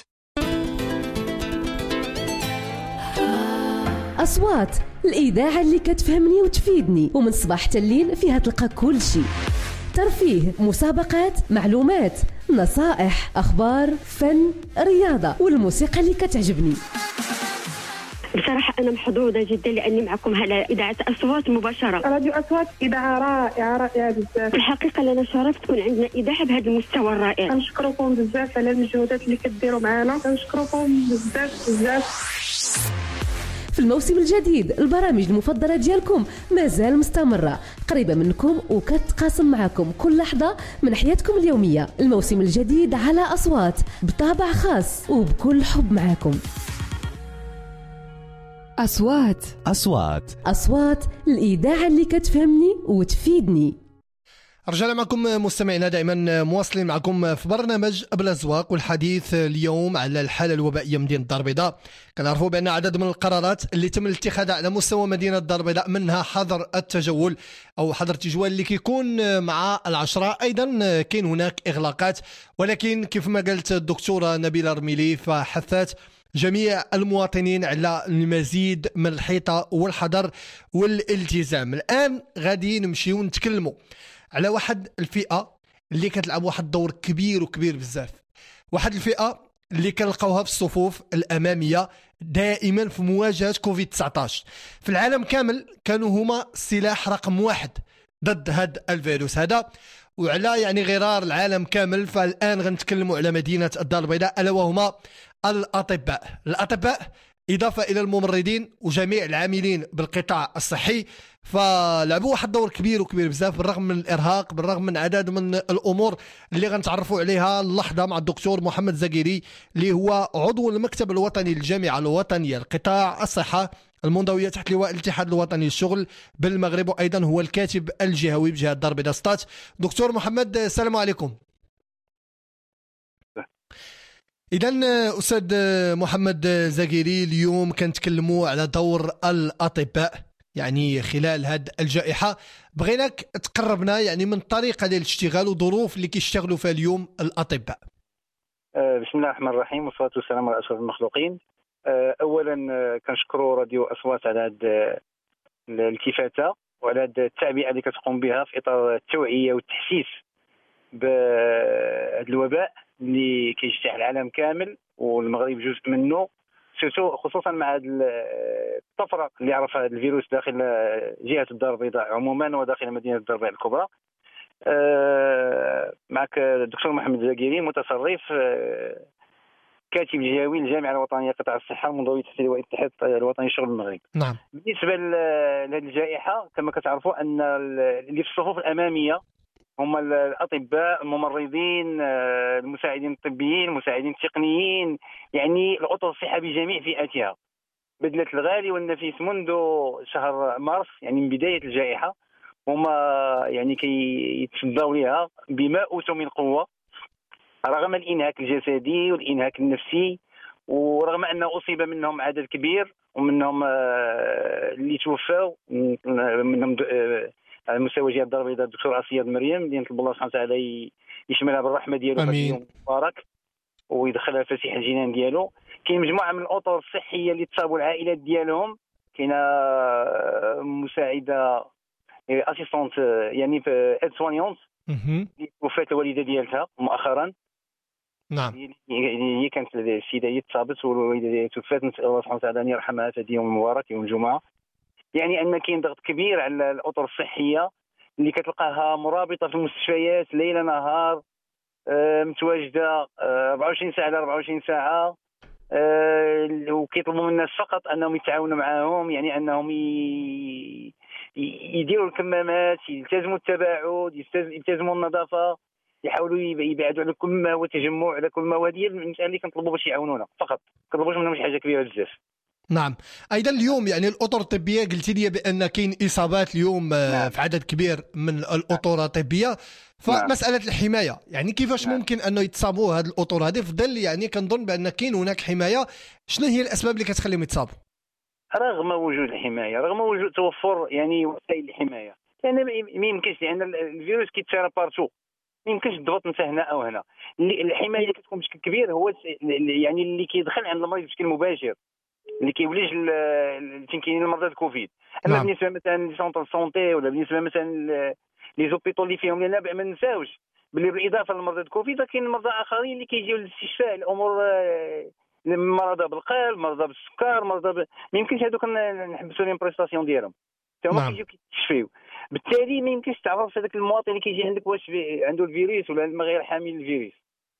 أصوات الإذاعة اللي كتفهمني وتفيدني، ومن صباح حتى الليل فيها تلقى كل شيء. ترفيه، مسابقات، معلومات، نصائح، أخبار، فن، رياضة والموسيقى اللي كتعجبني. بصراحة أنا محظوظة جدا لأني معكم على إذاعة أصوات مباشرة. راديو أصوات إذاعة رائعة رائعة بزاف. في الحقيقة لنا شرف تكون عندنا إذاعة بهذا المستوى الرائع. كنشكركم بزاف على المجهودات اللي كديروا معنا، كنشكركم بزاف بزاف. في الموسم الجديد البرامج المفضلة ديالكم مازال مستمرة، قريبة منكم وكتقاسم معكم كل لحظة من حياتكم اليومية. الموسم الجديد على أصوات بطابع خاص وبكل حب معكم. أصوات أصوات أصوات الإذاعة اللي كتفهمني وتفيدني. رجعنا معكم مستمعينا، دائما مواصلين معكم في برنامج بلازواق، والحديث اليوم على الحالة الوبائية مدينة الدار البيضاء. كنعرفوا بأن عدد من القرارات اللي تم اتخاذها على مستوى مدينة الدار البيضاء منها حظر التجول أو حظر التجوال اللي كيكون مع العشرة. أيضا كاين هناك إغلاقات، ولكن كيف ما قالت الدكتورة نبيلة رميلي فحثت جميع المواطنين على المزيد من الحيطة والحذر والالتزام. الآن غادي نمشيو نتكلموا على واحد الفئة اللي كتلعب واحد الدور كبير وكبير بزاف، واحد الفئة اللي كنلقاوها في الصفوف الأمامية دائما في مواجهة كوفيد تسعطاش. في العالم كامل كانوا هما السلاح رقم واحد ضد هذا الفيروس هذا، وعلى يعني غرار العالم كامل. فالآن غنتكلموا على مدينة الدار البيضاء ألا وهما الأطباء. الأطباء إضافة إلى الممرضين وجميع العاملين بالقطاع الصحي، فلعبوا واحد دور كبير وكبير بزاف بالرغم من الإرهاق، بالرغم من عدد من الأمور اللي غنتعرفوا عليها اللحظة مع الدكتور محمد زكيري اللي هو عضو المكتب الوطني للجامعة الوطنية لقطاع الصحة المنضوية تحت لواء الاتحاد الوطني للشغل بالمغرب، وأيضا هو الكاتب الجهوي بجهة الدار البيضاء ستات. دكتور محمد السلام عليكم. إذن أستاذ محمد زكيري، اليوم كنتكلموا على دور الأطباء يعني خلال هذه الجائحة. بغيناك تقربنا يعني من الطريقة ديال الاشتغال وظروف اللي كيشتغلوا فيها اليوم الأطباء. بسم الله الرحمن الرحيم، والصلاة والسلام على أشرف المخلوقين. أولا كنشكروا راديو أصوات على هذه الالتفاتة وعلى هذه التعبئة اللي كتقوم بها في إطار التوعية والتحسيس بهذا الوباء اللي كيجتاح العالم كامل والمغرب جزء منه، خصوصا مع هذه الطفره اللي عرفها هذا الفيروس داخل جهه الدار البيضاء عموما وداخل مدينه الدار البيضاء الكبرى. معك الدكتور محمد زكيري متصرف كاتب جهوي للجامعه الوطنيه لقطاع الصحه المنضوي تحت لواء الاتحاد الوطني للشغل المغرب. نعم. بالنسبه لهذه الجائحه كما كتعرفوا ان اللي في الصفوف الاماميه هم الأطباء، الممرضين، المساعدين الطبيين، المساعدين التقنيين، يعني الأطر الصحة بجميع فئاتها بذلت الغالي والنفيس منذ شهر مارس يعني من بداية الجائحة، هم يعني كيتصدوا لها بما أوتوا من قوة رغم الإنهاك الجسدي والإنهاك النفسي، ورغم أنه أصيب منهم عدد كبير ومنهم اللي توفوا، منهم على مستوى جهه الدار البيضاء الدكتور عصياد مريم اللي نطلب الله سبحانه وتعالى يشملها بالرحمه ديالو في اليوم المبارك ويدخلها في فسيح الجنان ديالو. كاين مجموعه من الاطر الصحيه اللي تصابوا العائلات ديالهم، كاينه مساعده اسيستونت يعني في اد سوانيونت اللي توفات الوالده ديالها مؤخرا. نعم. هي كانت السيده هي تصابت والوالده ديالها توفات، نسال الله سبحانه وتعالى ان يرحمها في اليوم المبارك يوم الجمعه. يعني ان كاين ضغط كبير على الاطر الصحيه اللي كتلقاها مرابطه في المستشفيات ليل نهار، آه متواجده آه أربعة وعشرين ساعه على أربعة وعشرين ساعه، آه وكيطلبوا من الناس فقط انهم يتعاونوا معهم، يعني انهم ي... يديروا الكمامات، يلتزموا التباعد، يلتزموا النظافه، يحاولوا يبعدوا على كل ما هو تجمع، على كل ما هو هذه المساله اللي كنطلبوا باش يعاونونا فقط، كنطلبوش منهم شي حاجه كبيره بزاف. نعم. ايضا اليوم يعني الاطر الطبيه قلت لي بان كاين اصابات اليوم نعم. في عدد كبير من الاطر الطبيه، فمساله نعم. الحمايه يعني كيفاش نعم. ممكن انه يتصابوا هذه الاطر هذه في ظل يعني كنظن بان كاين هناك حمايه، شنو هي الاسباب اللي كتخليهم يتصابوا؟ رغم وجود الحمايه، رغم وجود توفر يعني وسائل الحمايه، لان ما يمكنش لان الفيروس كيتسارى بارتو، ما يمكنش تضغط انت هنا او هنا. الحمايه اللي كتكون بشكل كبير هو يعني اللي كيدخل عند المريض بشكل مباشر، اللي كيوليش فين كاينين المرضى الكوفيد. اما نعم. بالنسبه مثلا لسونتر سونتي ولا بالنسبه مثلا لي زوبيطو اللي فيهم، لان ما ننساوش باللي بالاضافه لمرضى كوفيد كاين مرضى اخرين اللي كيجيو للاستشفاء الامور مرضى بالقلب، مرضى بالسكر، مرضى ب... ما يمكنش هذوك نحبسوا لهم بريستاسيون ديالهم حتى هما كيجيو كيتشفيو. بالتالي ما يمكنش تعرف هذاك المواطن اللي كيجي عندك واش عنده الفيروس ولا ما غير حامل الفيروس.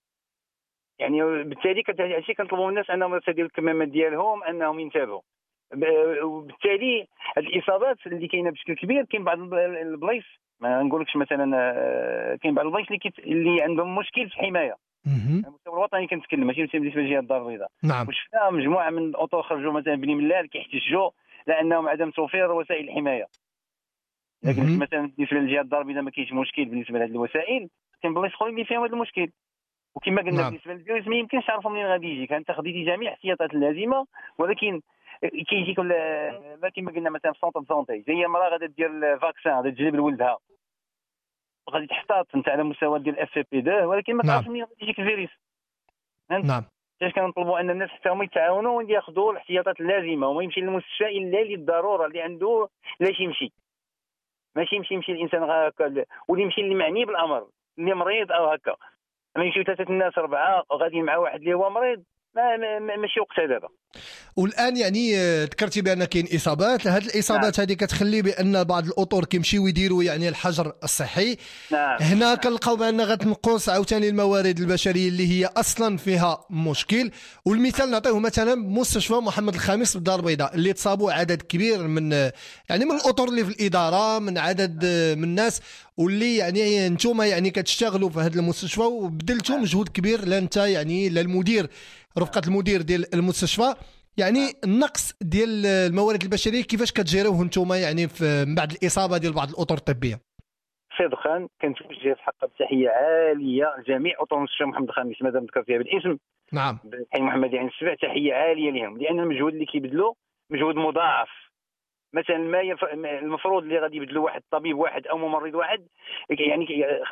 يعني بالتالي هادشي كنطلبوا من الناس انهم يرتديو الكمامات ديالهم، انهم ينتبهوا. وبالتالي هاد الاصابات اللي كاينه بشكل كبير، كاين بعض البلايص ما نقولكش مثلا، كاين بعض البلايص اللي كيت... اللي عندهم مشكل في الحمايه. المستوى الوطني كنتكلم ماشي بالنسبه لجهه الدار البيضاء. نعم. وشفنا مجموعه من الاطر خرجوا مثلا بني ملال كيحتجوا لانهم عدم توفير وسائل الحمايه. لكن مثلا بالنسبه لجهه الدار البيضاء ما كاينش مشكل بالنسبه لهذه الوسائل، كاين بلايص اخرين اللي فيهم هذا المشكل. وكما قلنا نعم. بالنسبه للفيروس ما يمكنش تعرفوا منين غادي يجي، كانت خديتي جميع الاحتياطات اللازمه، ولكن كيجيك ما كما قلنا مثلا في سونتر سونتي زي مرا غادا دير الفاكسان غادا تجلب لولدها، غادي تحتاط انت على مستوى ديال الاف بي اثنين، ولكن ما تعرفش منين غادي يجيك الفيروس. نعم. علاش كنطلبوا ان الناس حتى هما يتعاونوا وياخذوا الاحتياطات اللازمه، وما يمشي للمستشفى الا للضروره اللي عنده لاش يمشي. ماشي يمشي يمشي الانسان هكا، واللي يمشي اللي معني بالامر اللي مريض او هكا. ما يمشيو ثلاثه الناس اربعه غاديين مع واحد اللي هو مريض، ما ماشي وقتها دابا. والان يعني ذكرتي بان كاين اصابات، هذه الاصابات هذه كتخلي بان بعض الاطر كيمشيو يديروا يعني الحجر الصحي. نعم. هنا كنلقاو بان غتنقص عاوتاني الموارد البشريه اللي هي اصلا فيها مشكل. والمثال نعطيه مثلا مستشفى محمد الخامس بالدار البيضاء اللي تصابوا عدد كبير من يعني من الاطر اللي في الاداره، من عدد من الناس، واللي يعني نتوما يعني كتشتغلوا في هذا المستشفى وبذلتوا مجهود كبير، لا انت يعني لا المدير رفقه المدير ديال المستشفى، يعني النقص ديال الموارد البشريه كيفاش كتجيروه نتوما يعني من بعد الاصابه ديال بعض الاطر الطبيه؟ صدقا كنتوجه في حق التحيه عاليه لجميع اطر مستشفى محمد الخامس مادام ذكرتيها بالاسم. نعم. بالحي محمد يعني السبع، تحيه عاليه لهم، لان المجهود اللي كيبذلوا مجهود مضاعف. مثلا ما يف... المفروض اللي غادي يبدلوا واحد طبيب واحد او ممرض واحد، يعني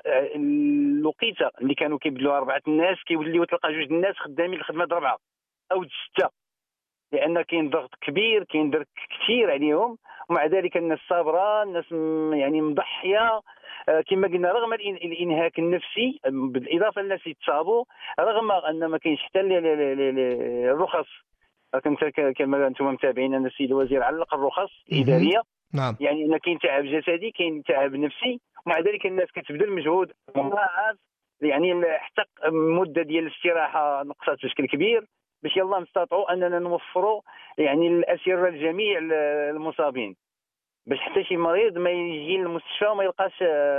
الوقيته اللي كانوا كيبدلوا اربعه الناس كيوليو تلقى جوج الناس خدامين الخدمه د اربعه او سته، لان كاين ضغط كبير، كاين درك كثير عليهم، ومع ذلك الناس صابره، الناس يعني مضحيه كما قلنا، رغم الانهاك النفسي بالاضافه للناس اللي تصابوا، رغم ان ما كاينش حتى الرخص. كنت كما انتم متابعين ان السيد الوزير علق الرخص الاداريه. نعم. يعني ان كاين تعب جسدي، كاين تعب نفسي، ومع ذلك الناس كتبذل مجهود مضاعف، يعني حتى المده ديال الاستراحه نقصت بشكل كبير باش يلا نستطيعوا اننا نوفروا يعني الاسره لجميع المصابين، باش حتى شي مريض ما يجي للمستشفى وما يلقاش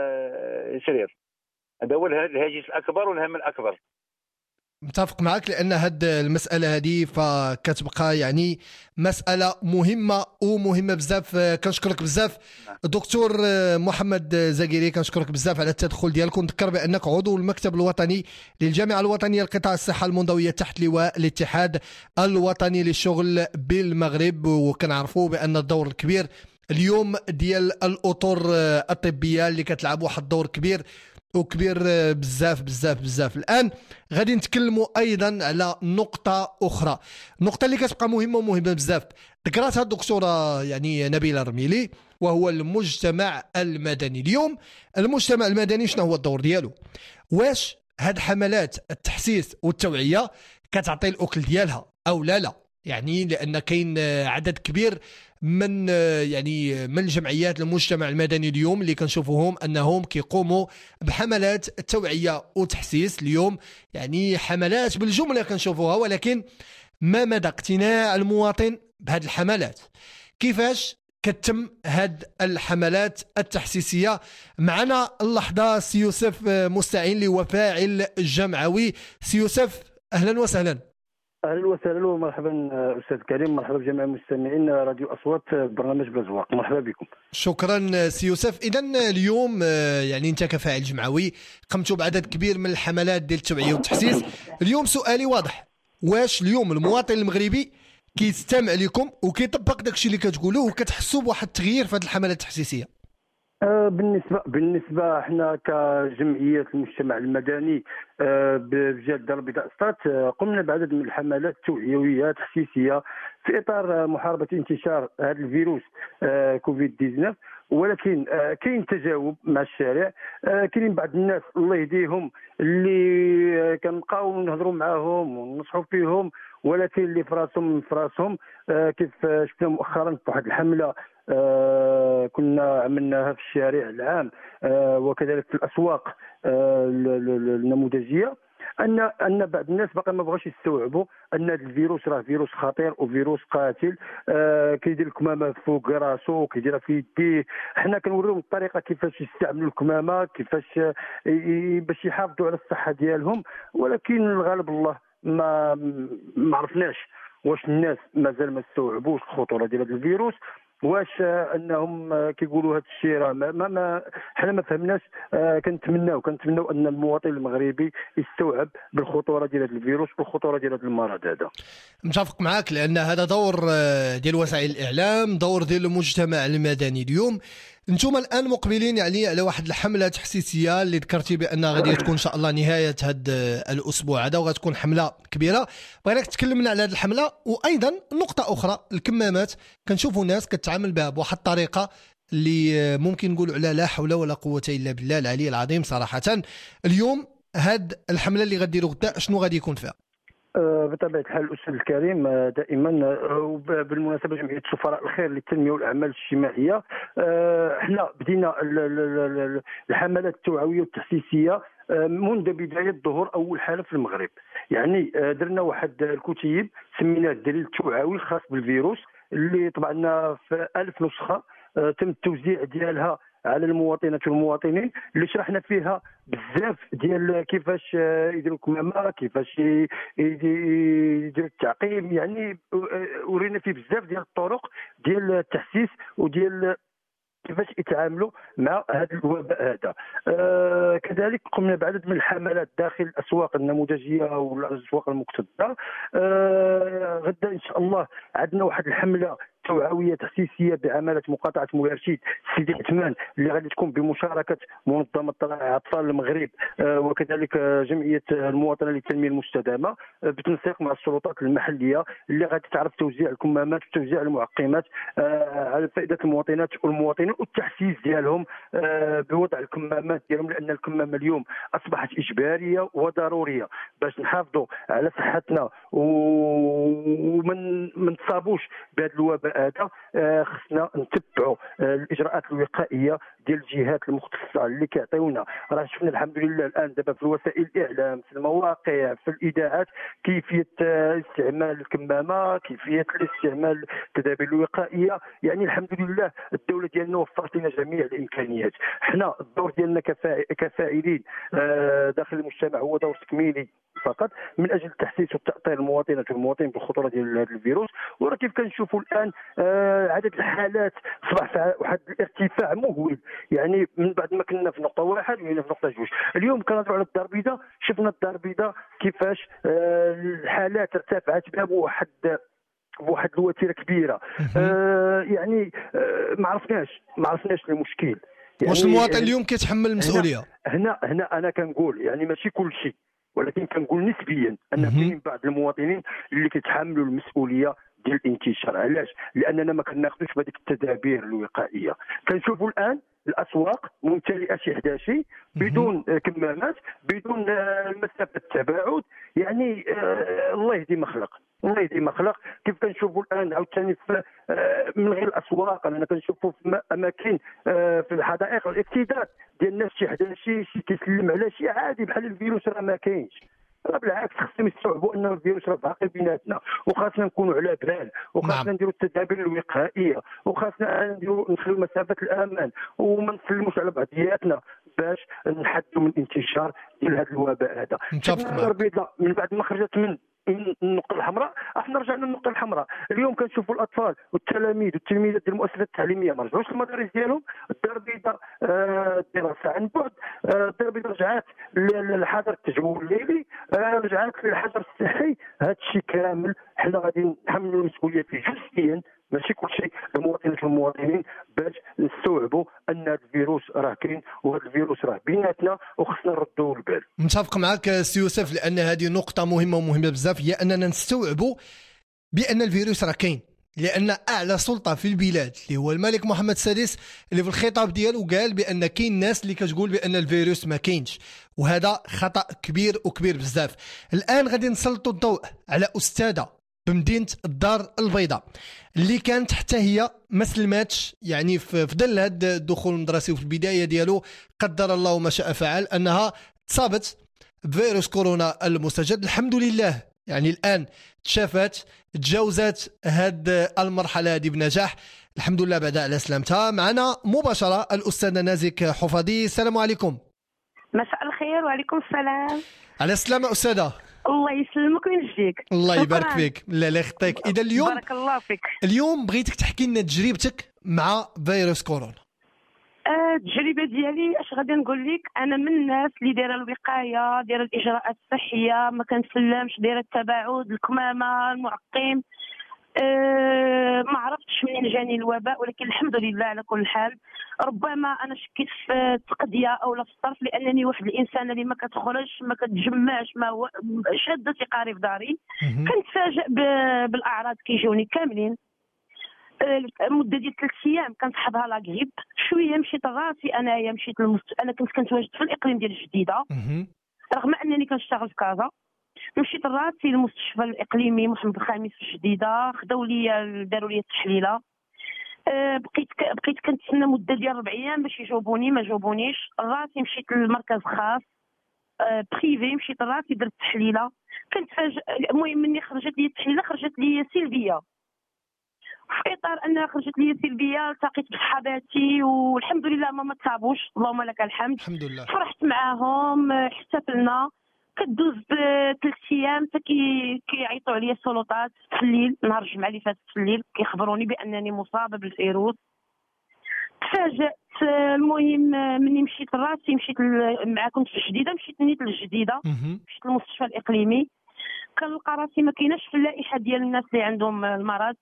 سرير. هذا هو الهاجس الاكبر والهم الاكبر. متفق معك، لان هاد المساله هذه فكتبقى يعني مساله مهمه ومهمه بزاف. كنشكرك بزاف دكتور محمد زاكيري، كنشكرك بزاف على التدخل ديالكم. نذكر بانك عضو المكتب الوطني للجامعه الوطنيه لقطاع الصحه المنضويه تحت لواء الاتحاد الوطني للشغل بالمغرب، وكنعرفوا بان الدور الكبير اليوم ديال الاطر الطبيه اللي كتلعب واحد الدور كبير وكبير بزاف بزاف بزاف. الان غادي نتكلموا ايضا على نقطه اخرى، النقطه اللي كتبقى مهمه ومهمه بزاف، ذكرتها الدكتوره يعني نبيله الرميلي، وهو المجتمع المدني. اليوم المجتمع المدني شنو هو الدور ديالو؟ واش هاد حملات التحسيس والتوعيه كتعطي الاكل ديالها او لا لا؟ يعني لان كاين عدد كبير من يعني من الجمعيات المجتمع المدني اليوم اللي كنشوفوهم انهم كيقوموا بحملات التوعيه وتحسيس. اليوم يعني حملات بالجمله كنشوفوها، ولكن ما مدى اقتناع المواطن بهذه الحملات؟ كيفاش كتم هاد الحملات التحسيسيه؟ معنا اللحظه سي يوسف مستعين اللي هو فاعل جمعوي. سي يوسف اهلا وسهلا. اهلا وسهلا ومرحبا استاذ كريم، مرحبا بجميع المستمعين راديو اصوات برنامج بلازواق، مرحبا بكم. شكرا سي يوسف. اذا اليوم يعني انت كفاعل جمعوي قمتوا بعدد كبير من الحملات ديال التوعيه والتحسيس. اليوم سؤالي واضح، واش اليوم المواطن المغربي كيستمع لكم وكيطبق داكشي اللي كتقولوه وكتحسوا بواحد التغيير في هذه الحملات التحسيسيه؟ بالنسبه بالنسبه احنا كجمعيه المجتمع المدني بجهه الدار البيضاء ستات قمنا بعدد من الحملات التوعويه تحسيسيه في اطار محاربه انتشار هذا الفيروس كوفيد تسعة عشر، ولكن آه كاين تجاوب مع الشارع. آه كاينين بعض الناس الله يهديهم اللي كنبقاو نهضروا معاهم وننصحوا فيهم، ولكن اللي في راسهم في راسهم. آه كيف شفنا مؤخرا في واحد الحمله آه كنا عملناها في الشارع العام آه وكذلك في الاسواق آه النموذجيه، ان ان بعض الناس باقي ما بغاوش يستوعبوا ان هذا الفيروس راه فيروس خطير وفيروس قاتل. آه كيدير الكمامه فوق راسو كيديرها في يديه. حنا كنوريهم الطريقه كيفاش يستعملوا الكمامه، كيفاش باش يحافظوا على الصحه ديالهم، ولكن الغالب الله ما ما عرفناش واش الناس مازال ما استوعبوش الخطوره ديال هذا الفيروس، واش انهم كيقولوا هذا الشيء راه ما, ما حنا ما فهمناش. آه كنتمناو كنتمناو ان المواطن المغربي يستوعب بالخطوره ديال هذا الفيروس والخطوره ديال هذا المرض هذا. متفق معك، لان هذا دور ديال وسائل الاعلام، دور ديال المجتمع المدني. اليوم انتم الان مقبلين يعني على واحد الحمله تحسيسيه اللي ذكرتي بانها غادي تكون ان شاء الله نهايه هذا الاسبوع هذا، وغتكون حمله كبيره. بغيناك تكلمنا على هذه الحمله، وايضا نقطه اخرى الكمامات كنشوفوا ناس كتعامل بها بواحد الطريقه اللي ممكن نقول عليها لا حول ولا قوه الا بالله العلي العظيم صراحه. اليوم هاد الحمله اللي غديروا غدا شنو غادي يكون فيها؟ بطبيعه الحال الاستاذ الكريم دائما، وبالمناسبه جمعيه سفراء الخير للتنميه والاعمال الاجتماعيه احنا بدينا الحملات التوعويه والتحسيسيه منذ بدايه ظهور اول حاله في المغرب. يعني درنا واحد الكتيب سميناه الدليل التوعوي الخاص بالفيروس، اللي طبعنا في ألف نسخه. تم التوزيع ديالها على المواطنات والمواطنين، اللي شرحنا فيها بزاف ديال كيفاش يديروا الكمامه، كيفاش يديروا التعقيم. يعني ورينا فيه بزاف ديال الطرق ديال التحسيس وديال كيفاش يتعاملوا مع هذا الوباء هذا. آه كذلك قمنا بعدد من الحملات داخل الاسواق النموذجيه والاسواق المكتظه. آه غدا ان شاء الله عندنا واحد الحمله توعويه تحسيسيه بعماله مقاطعه مولاي رشيد سيدي عثمان، اللي غادي تكون بمشاركه منظمه اطفال المغرب آه وكذلك جمعيه المواطنه للتنميه المستدامه آه بالتنسيق مع السلطات المحليه، اللي غادي تعرف توزيع الكمامات وتوزيع المعقمات آه على فائده المواطنات والمواطنين والتحسيس ديالهم آه بوضع الكمامات ديالهم، لان الكمامه اليوم اصبحت اجباريه وضروريه باش نحافظوا على صحتنا ومن من تصابوش بهذا الوباء هذا. آه خصنا نتبعوا آه الاجراءات الوقائيه ديال الجهات المختصه اللي كيعطيونا. راه شفنا الحمد لله الان دابا في وسائل الاعلام، في المواقع، في الاذاعات، كيفيه آه استعمال الكمامه، كيفيه الاستعمال التدابير الوقائيه. يعني الحمد لله الدوله ديالنا وفرت لنا جميع الامكانيات. حنا الدور ديالنا كفاعلين آه داخل المجتمع هو دور تكميلي فقط من اجل التحسيس وتاطير المواطنات والمواطنين بالخطوره ديال هذا الفيروس. وراه كيف كنشوفوا الان آه عدد الحالات اصبح واحد الارتفاع مهول. يعني من بعد ما كنا في نقطه واحد ولينا في نقطه جوج. اليوم كنهضروا على الدار البيضاء، شفنا الدار البيضاء كيفاش آه الحالات ارتفعت بها بواحد بواحد الوتيره كبيره. آه يعني آه ما عرفناش ما عرفناش المشكل. يعني واش المواطن اليوم كيتحمل المسؤوليه؟ هنا هنا انا كنقول يعني ماشي كل شيء، ولكن كنقول نسبيا ان كاينين بعض المواطنين اللي كيتحملوا المسؤوليه ديال الانتشار. علاش؟ لاننا ما كناخذوش بهذيك التدابير الوقائيه. كنشوفوا الان الاسواق ممتلئه شي حدا شي بدون كمامات، بدون مسافه التباعد. يعني آه الله يهدي مخلق الله يهدي مخلق. كيف كنشوفوا الان عاوتاني آه من غير الاسواق، انا كنشوفوا في اماكن آه في الحدائق الاكتظاظ ديال الناس شي حدا شي شي كيسلم على شي عادي بحال الفيروس راه ما كاينش. بالعكس خصهم يستوعبوا ان الفيروس راه باقي بيناتنا، وخاصنا نكونوا على بال، وخاصنا نديروا التدابير الوقائيه، وخاصنا نديروا نخلوا مسافه الامان وما نسلموش على بعضياتنا باش نحدوا من انتشار ديال هذا الوباء هذا. البيضاء من بعد ما خرجت من من النقطه الحمراء احنا رجعنا للنقطه الحمراء. اليوم كنشوفوا الاطفال والتلاميذ والتلميذات ديال المؤسسات التعليميه ما رجعوش للمدارس ديالهم. الدار البيضاء الدراسه عن بعد، الدار البيضاء رجعات للحظر التجول الليلي، رجعات للحظر الصحي. هذا الشيء كامل حنا غادي نحملوا المسؤوليه فيه جزئيا، ماشي كل شيء المواطنات والمواطنين، باش نستوعبوا ان هذا الفيروس راه كاين وهذا الفيروس راه بيناتنا وخصنا نردوا البال. متفق معك سي يوسف، لان هذه نقطه مهمه ومهمه بزاف، هي اننا نستوعبوا بان الفيروس راه كاين. لان اعلى سلطه في البلاد اللي هو الملك محمد السادس اللي في الخطاب ديالو قال بان كاين ناس اللي كتقول بان الفيروس ما كاينش، وهذا خطا كبير وكبير بزاف. الان غادي نسلطوا الضوء على استاذه بمدينه الدار البيضاء اللي كانت حتى هي ما سلماتش، يعني في ظل هذا الدخول المدرسي وفي البدايه ديالو قدر الله ما شاء فعل انها تصابت بفيروس كورونا المستجد. الحمد لله يعني الان تشافت، تجاوزت هاد المرحله هذه بنجاح الحمد لله بعد على سلامتها. معنا مباشره الاستاذه نازك حفاظي. السلام عليكم. مساء الخير. وعليكم السلام. على السلامه استاذه. الله يسلمك وينجيك. الله يبارك فيك. لا لا يخطيك. اذا اليوم بارك الله فيك. اليوم بغيتك تحكي لنا تجربتك مع فيروس كورونا. آه، التجربه ديالي اش غادي نقول لك، انا من الناس اللي دايره الوقايه، دايره الاجراءات الصحيه، ما كنسلمش، دايره التباعد، الكمامه، المعقم. أه ما عرفتش منين جاني الوباء، ولكن الحمد لله على كل حال. ربما انا شكيت في التقضيه او لا في الصرف، لانني واحد الانسان اللي ما كتخرجش ما كتجمعش، ما هو شاده تقاري في داري. كنتفاجئ بالاعراض كيجوني كاملين. مده ديال ثلاث ايام كنسحبها لا غيب، شويه مشيت راسي انايا مشيت المست... انا كنت كنتواجد في الاقليم ديال الجديده رغم انني كنشتغل في كازا. مشيت راسي للمستشفى الاقليمي محمد الخامس في الجديده، خداو لي داروا لي التحليله. أه بقيت ك... بقيت كنتسنى مده ديال ربع ايام باش يجاوبوني، ما جاوبونيش. راسي مشيت للمركز خاص أه بريفي، مشيت راسي درت التحليله. كنتفاجئ المهم مني خرجت لي التحليله خرجت لي سلبيه. في اطار انها خرجت لي سلبيه التقيت بصحاباتي والحمد لله ما تصابوش، اللهم لك الحمد. الحمد لله. فرحت معاهم، احتفلنا. كدوز ثلاث ايام حتى كيعيطوا عليا السلطات في الليل، نهار الجمعه اللي فاتت في الليل كيخبروني بانني مصابه بالفيروس. تفاجأت. المهم مني مشيت لراسي، مشيت معاكم في الجديده، مشيت نيت للجديده، مشيت للمستشفى الاقليمي. كنلقى راسي ما كايناش في اللائحه ديال الناس اللي عندهم المرض.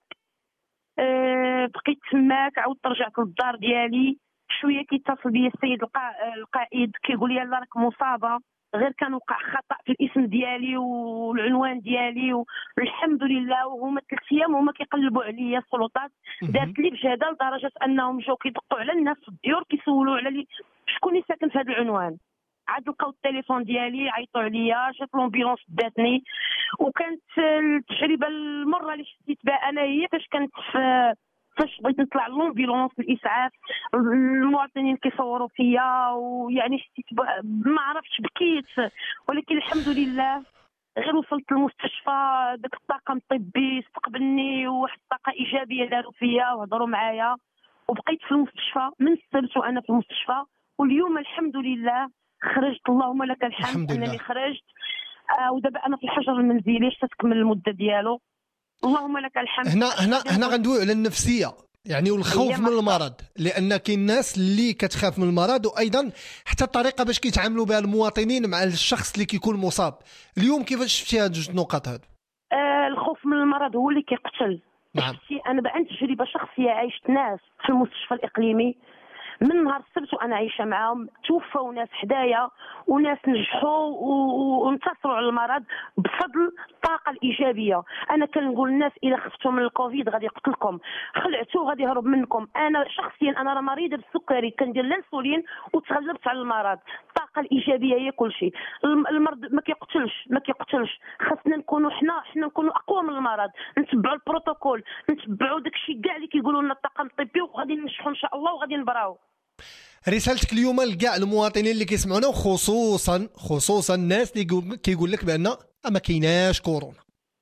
أه بقيت تماك، عاودت رجعت للدار ديالي. شويه كيتصل بيا السيد القائد كيقول لي لا راك مصابه، غير كان وقع خطا في الاسم ديالي والعنوان ديالي، والحمد لله. وهما ثلاث ايام هما كيقلبوا عليا السلطات، دارت لي بجهده لدرجه انهم جاو كيدقوا على الناس في الديور كيسولوا على لي شكون اللي ساكن في هذا العنوان. عاد لقاو التليفون ديالي، عيطوا عليا، جات لومبيلونس داتني. وكانت التجربه المره اللي حسيت بها انا هي فاش كانت في فاش بغيت نطلع لومبيلونس الاسعاف، المواطنين كيصوروا فيا، ويعني حسيت ما عرفتش بكيت. ولكن الحمد لله غير وصلت للمستشفى داك الطاقم الطبي استقبلني، وواحد الطاقه ايجابيه داروا فيا وهضروا معايا، وبقيت في المستشفى من السبت وانا في المستشفى. واليوم الحمد لله خرجت، اللهم لك الحمد انني خرجت. آه ودابا انا في الحجر المنزلي حتى تكمل المده ديالو، اللهم لك الحمد. هنا هنا هنا غندويو على النفسيه يعني والخوف من المرض، لان كاين ناس اللي كتخاف من المرض، وايضا حتى الطريقه باش كيتعاملوا بها المواطنين مع الشخص اللي كيكون مصاب. اليوم كيفاش شفتي هاد جوج نقط هادو؟ آه الخوف من المرض هو اللي كيقتل. نعم. انا بقى عندي تجربه شخصيه، عايشت ناس في المستشفى الاقليمي من نهار السبت وانا عايشه معاهم، توفوا ناس حدايا وناس نجحوا وانتصروا على المرض بفضل الطاقه الايجابيه. انا كنقول للناس اذا خفتوا من الكوفيد غادي يقتلكم، خلعتوه غادي يهرب منكم. انا شخصيا انا راه مريضه بالسكري، كندير الانسولين وتغلبت على المرض. الطاقه الايجابيه هي كل شيء. المرض ما كيقتلش ما كيقتلش خاصنا نكونوا حنا حنا نكونوا اقوى من المرض، نتبعوا البروتوكول، نتبعوا داكشي كاع اللي كيقولوا لنا الطاقم الطبي، وغادي ننجحوا ان شاء الله وغادي نبراو. رسالتك اليوم لكاع المواطنين اللي كيسمعونا، وخصوصا خصوصا الناس اللي كيقول لك بان ما كايناش كورونا؟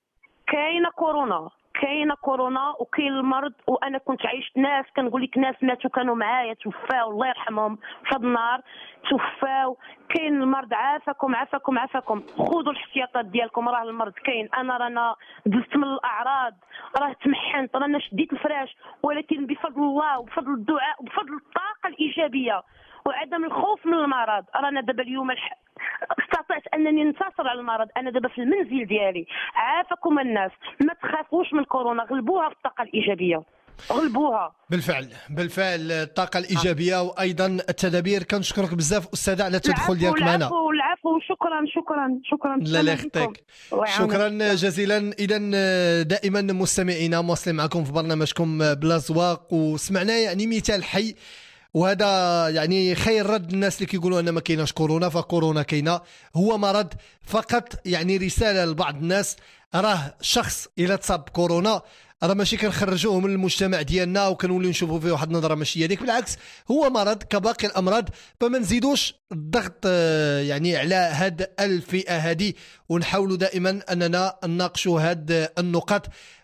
كاينه كورونا، كاينه كورونا وكاين المرض. وانا كنت عايشت ناس كنقول لك ناس ماتوا كانوا معايا توفاو، الله يرحمهم في هذا النهار توفاو. كاين المرض، عافاكم عافاكم عافاكم. خذوا الاحتياطات ديالكم، راه المرض كاين. انا رانا دزت من الاعراض، راه تمحنت، رانا شديت الفراش، ولكن بفضل الله وبفضل الدعاء وبفضل الطاقه الايجابيه وعدم الخوف من المرض رانا دابا اليوم الح... استطعت انني ننتصر على المرض. انا دابا في المنزل ديالي. عافاكم الناس، ما تخافوش من كورونا، غلبوها بالطاقه الايجابيه، غلبوها. بالفعل بالفعل الطاقه الايجابيه وايضا التدابير. كنشكرك بزاف استاذه على التدخل ديالك معنا. العفو العفو العفو. شكرا شكرا شكرا. لا لا يخطيك. شكرا جزيلا. اذا دائما مستمعينا مواصلين معكم في برنامجكم بلا زواق، وسمعنا يعني مثال حي، وهذا يعني خير رد الناس اللي كيقولوا ان ما كايناش كورونا، فكورونا كاينه، هو مرض فقط. يعني رساله لبعض الناس، راه شخص الا تصاب بكورونا راه ماشي كنخرجوه من المجتمع ديالنا وكنوليو نشوفوا فيه واحد النظره ماشي هذيك، بالعكس هو مرض كباقي الامراض. فما نزيدوش الضغط يعني على هاد الفئه هذه، ونحاولوا دائما اننا نناقشوا هاد النقاط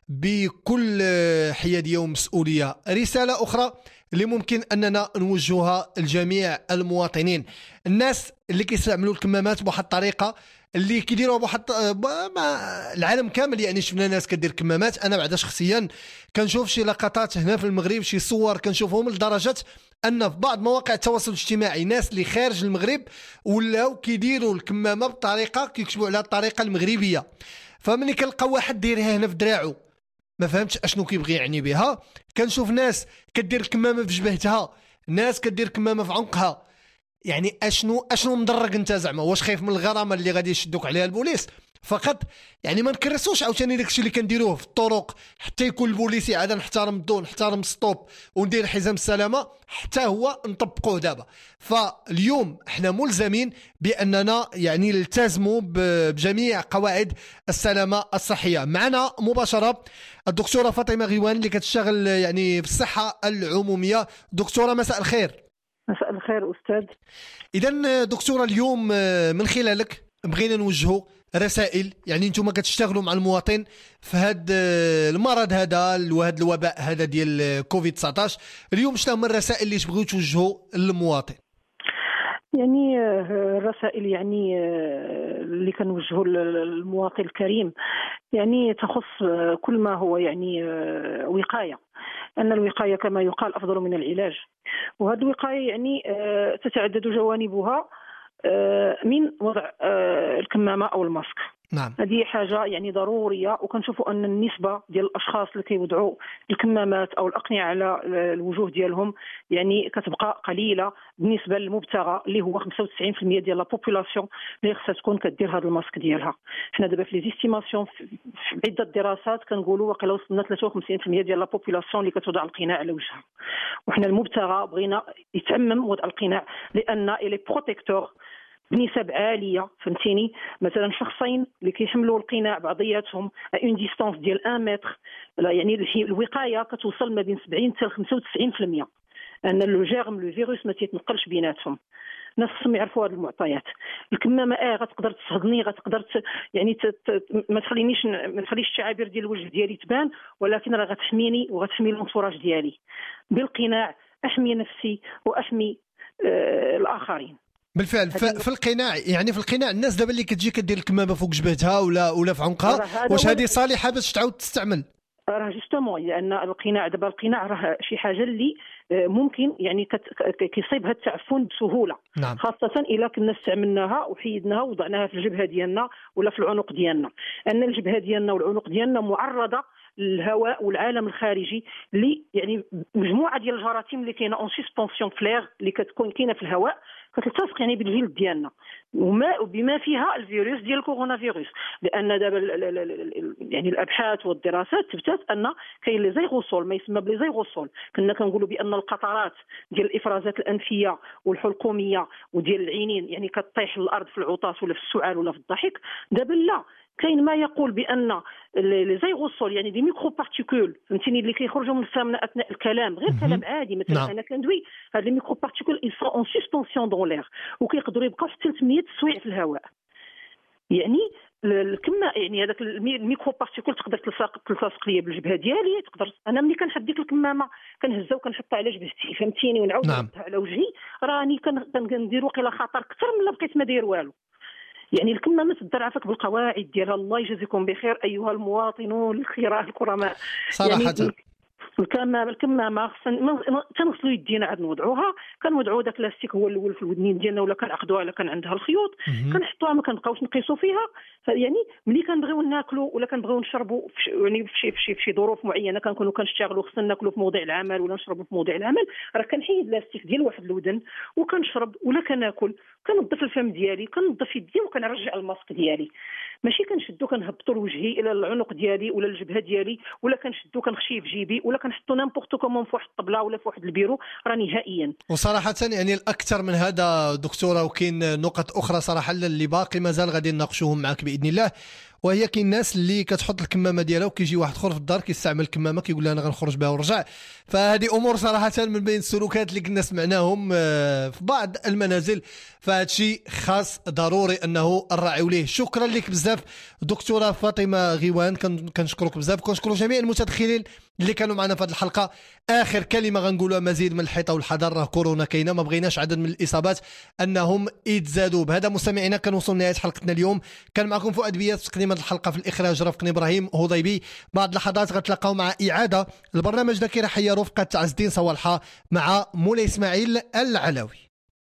بكل حياديه ومسؤوليه. رساله اخرى اللي ممكن اننا نوجهها لجميع المواطنين، الناس اللي كيستعملوا الكمامات بواحد الطريقه اللي كيديروها بواحد ما العالم كامل، يعني شفنا ناس كدير كمامات. انا بعدا شخصيا كنشوف شي لقطات هنا في المغرب، شي صور كنشوفهم لدرجه ان في بعض مواقع التواصل الاجتماعي ناس اللي خارج المغرب ولاو كيديروا الكمامه بطريقه كيكتبوا عليها الطريقه المغربيه. فمني كنلقى واحد دايرها هنا في دراعو ما فهمتش اشنو كيبغي يعني بها. كنشوف ناس كدير الكمامه في جبهتها، ناس كدير كمامه في عنقها. يعني اشنو اشنو مدرك انت زعما؟ واش خايف من الغرامه اللي غادي يشدوك عليها البوليس؟ فقط يعني ما نكرسوش عاوتاني داكشي اللي كنديروه في الطرق، حتى يكون البوليسي عاد نحترم الضوء، نحترم ستوب وندير حزام السلامه، حتى هو نطبقوه دابا. فاليوم احنا ملزمين باننا يعني نلتزموا بجميع قواعد السلامه الصحيه. معنا مباشره الدكتوره فاطمه غيوان اللي كتشتغل يعني في الصحه العموميه. دكتوره مساء الخير. مساء الخير أستاذ. إذا دكتورة اليوم من خلالك بغينا نوجهوا رسائل، يعني انتم كتشتغلوا مع المواطن في هذا المرض هذا وهذا الوباء هذا ديال كوفيد تسعطاش. اليوم شنو هما الرسائل اللي تبغيو توجهوا للمواطن؟ يعني الرسائل يعني اللي كنوجهوا للمواطن الكريم يعني تخص كل ما هو يعني وقاية، أن الوقاية كما يقال أفضل من العلاج. وهذه الوقاية يعني تتعدد جوانبها من وضع الكمامة أو الماسك. نعم. هذه حاجة يعني ضرورية، وكنشوفوا أن النسبة ديال الأشخاص اللي كيوضعوا الكمامات أو الأقنعة على الوجوه ديالهم يعني كتبقى قليلة بالنسبة للمبتغى اللي هو خمسة وتسعين بالمئة ديال لا بوبولاسيون اللي خصها تكون كدير هذا الماسك ديالها. حنا دابا في لي زيستيماسيون في عدة دراسات كنقولوا واقيلا وصلنا ثلاثة وخمسين بالمئة ديال لا بوبولاسيون اللي كتوضع القناع على وجهها، وحنا المبتغى بغينا يتعمم وضع القناع لأن إلي بروتيكتور بنسب عاليه. فهمتيني؟ مثلا شخصين اللي كيحملوا القناع بعضياتهم اون ديستانس ديال واحد متر، يعني الوقايه كتوصل ما بين سبعين حتى خمسة وتسعين بالمئة ان لو جيرم لو فيروس ما تيتنقلش بيناتهم. الناس خصهم يعرفوا هذه المعطيات. الكمامه اه غتقدر تصهدني، غتقدر ت... يعني ت... ت... ما تخلينيش ما تخليش الشعابير ديال الوجه ديالي تبان، ولكن راه غتحميني وغتحمي الانفراج ديالي. بالقناع احمي نفسي واحمي آه الاخرين. بالفعل في القناع، يعني في القناع الناس دابا اللي كتجي كدير الكمامه فوق جبهتها ولا ولا في عنقها، واش هذه صالحه باش تعاود تستعمل؟ راه جوستومون لان القناع دابا القناع راه شي حاجه اللي ممكن يعني كيصيبها التعفن بسهوله. نعم. خاصه الا كنا استعملناها وحيدناها وضعناها في الجبهه ديالنا ولا في العنق ديالنا، ان الجبهه ديالنا والعنق ديالنا معرضه للهواء والعالم الخارجي اللي يعني مجموعه ديال الجراثيم اللي كاينه اون سسبونسيون فلير اللي كتكون كاينه في الهواء كتلتصق يعني بالجلد ديالنا، وما بما فيها الفيروس ديال الكورونا فيروس. لان دابا يعني الابحاث والدراسات ثبتت ان كاين لي زيغوسول ما يسمى بلي زيغوسول. كنا كنقولوا بان القطرات ديال الافرازات الانفيه والحلقوميه وديال العينين يعني كطيح للارض في العطاس ولا في السعال ولا في الضحك. دابا لا، كاين ما يقول بان لي زيغوسول يعني دي ميكرو بارتيكول فهمتيني اللي كيخرجوا من الفم اثناء الكلام، غير كلام عادي. مثلا نعم. انا كندوي هاد لي ميكرو بارتيكول اي سون اون سسبونسيون دون لير وكيقدروا يبقاو حتى ثلاثمية سويع في الهواء. يعني الكما يعني هذاك الميكرو بارتيكول تقدر تلصق تلصق ليا بالجبهه ديالي، تقدر انا ملي كنحط ديك الكمامه كنهزها وكنحطها على جبهتي فهمتيني ونعاود نعم. نحطها على وجهي، راني كندير وقيله خطر اكثر من لا بقيت ما داير والو. يعني الكمامه تدار عافاك بالقواعد ديالها. الله يجازيكم بخير ايها المواطنون الكرام الكرماء. صراحه يعني الكمامه الكمامه خصنا تنغسلوا يدينا عاد نوضعوها، كنوضعوا داك لاستيك هو الاول في الودنين ديالنا ولا كنعقدوها الا كان عندها الخيوط، كنحطوها ما كنبقاوش نقيسوا فيها. يعني ملي كنبغيو ناكلوا ولا كنبغيو نشربوا في يعني في شي في شي, في شي ظروف معينه كنكونوا كنشتغلوا خصنا ناكلوا في موضع العمل ولا نشربوا في موضع العمل، راه كنحيد لاستيك ديال واحد الودن وكنشرب ولا كناكل، كنظف الفم ديالي كنظف يدي وكنرجع الماسك ديالي، ماشي كنشدو كنهبطوا لوجهي الى العنق ديالي ولا الجبهه ديالي ولا كنشدو كنخشيه في جيبي ولا كنحطو نامبورط كومون في واحد الطبله ولا في واحد البيرو، راه نهائيا. وصراحه يعني الاكثر من هذا دكتوره، وكاين نقط اخرى صراحه اللي باقي مازال غادي نناقشوهم معك باذن الله، وهي كاين الناس اللي كتحط الكمامه ديالها وكيجي واحد اخر في الدار كيستعمل الكمامه كيقول لها انا غنخرج بها ورجع. فهذه امور صراحه من بين السلوكات اللي كنا سمعناهم في بعض المنازل، فهذا الشيء خاص ضروري انه نراعيو ليه. شكرا لك بزاف دكتوره فاطمه غيوان، كنشكرك بزاف، كنشكروا جميع المتدخلين اللي كانوا معنا في هذه الحلقه. اخر كلمه غنقولها، مزيد من الحيطه والحذر، راه كورونا كاينه، ما بغيناش عدد من الاصابات انهم يتزادوا. بهذا مستمعينا كنوصل لنهايه حلقتنا اليوم، كان معكم فؤاد بيات في تقديم الحلقه، في الاخراج رفقني ابراهيم هضيبي. بعد لحظات غتلاقاو مع اعاده البرنامج ذاكره حيه رفقه عز الدين صوالحه مع مولاي اسماعيل العلوي.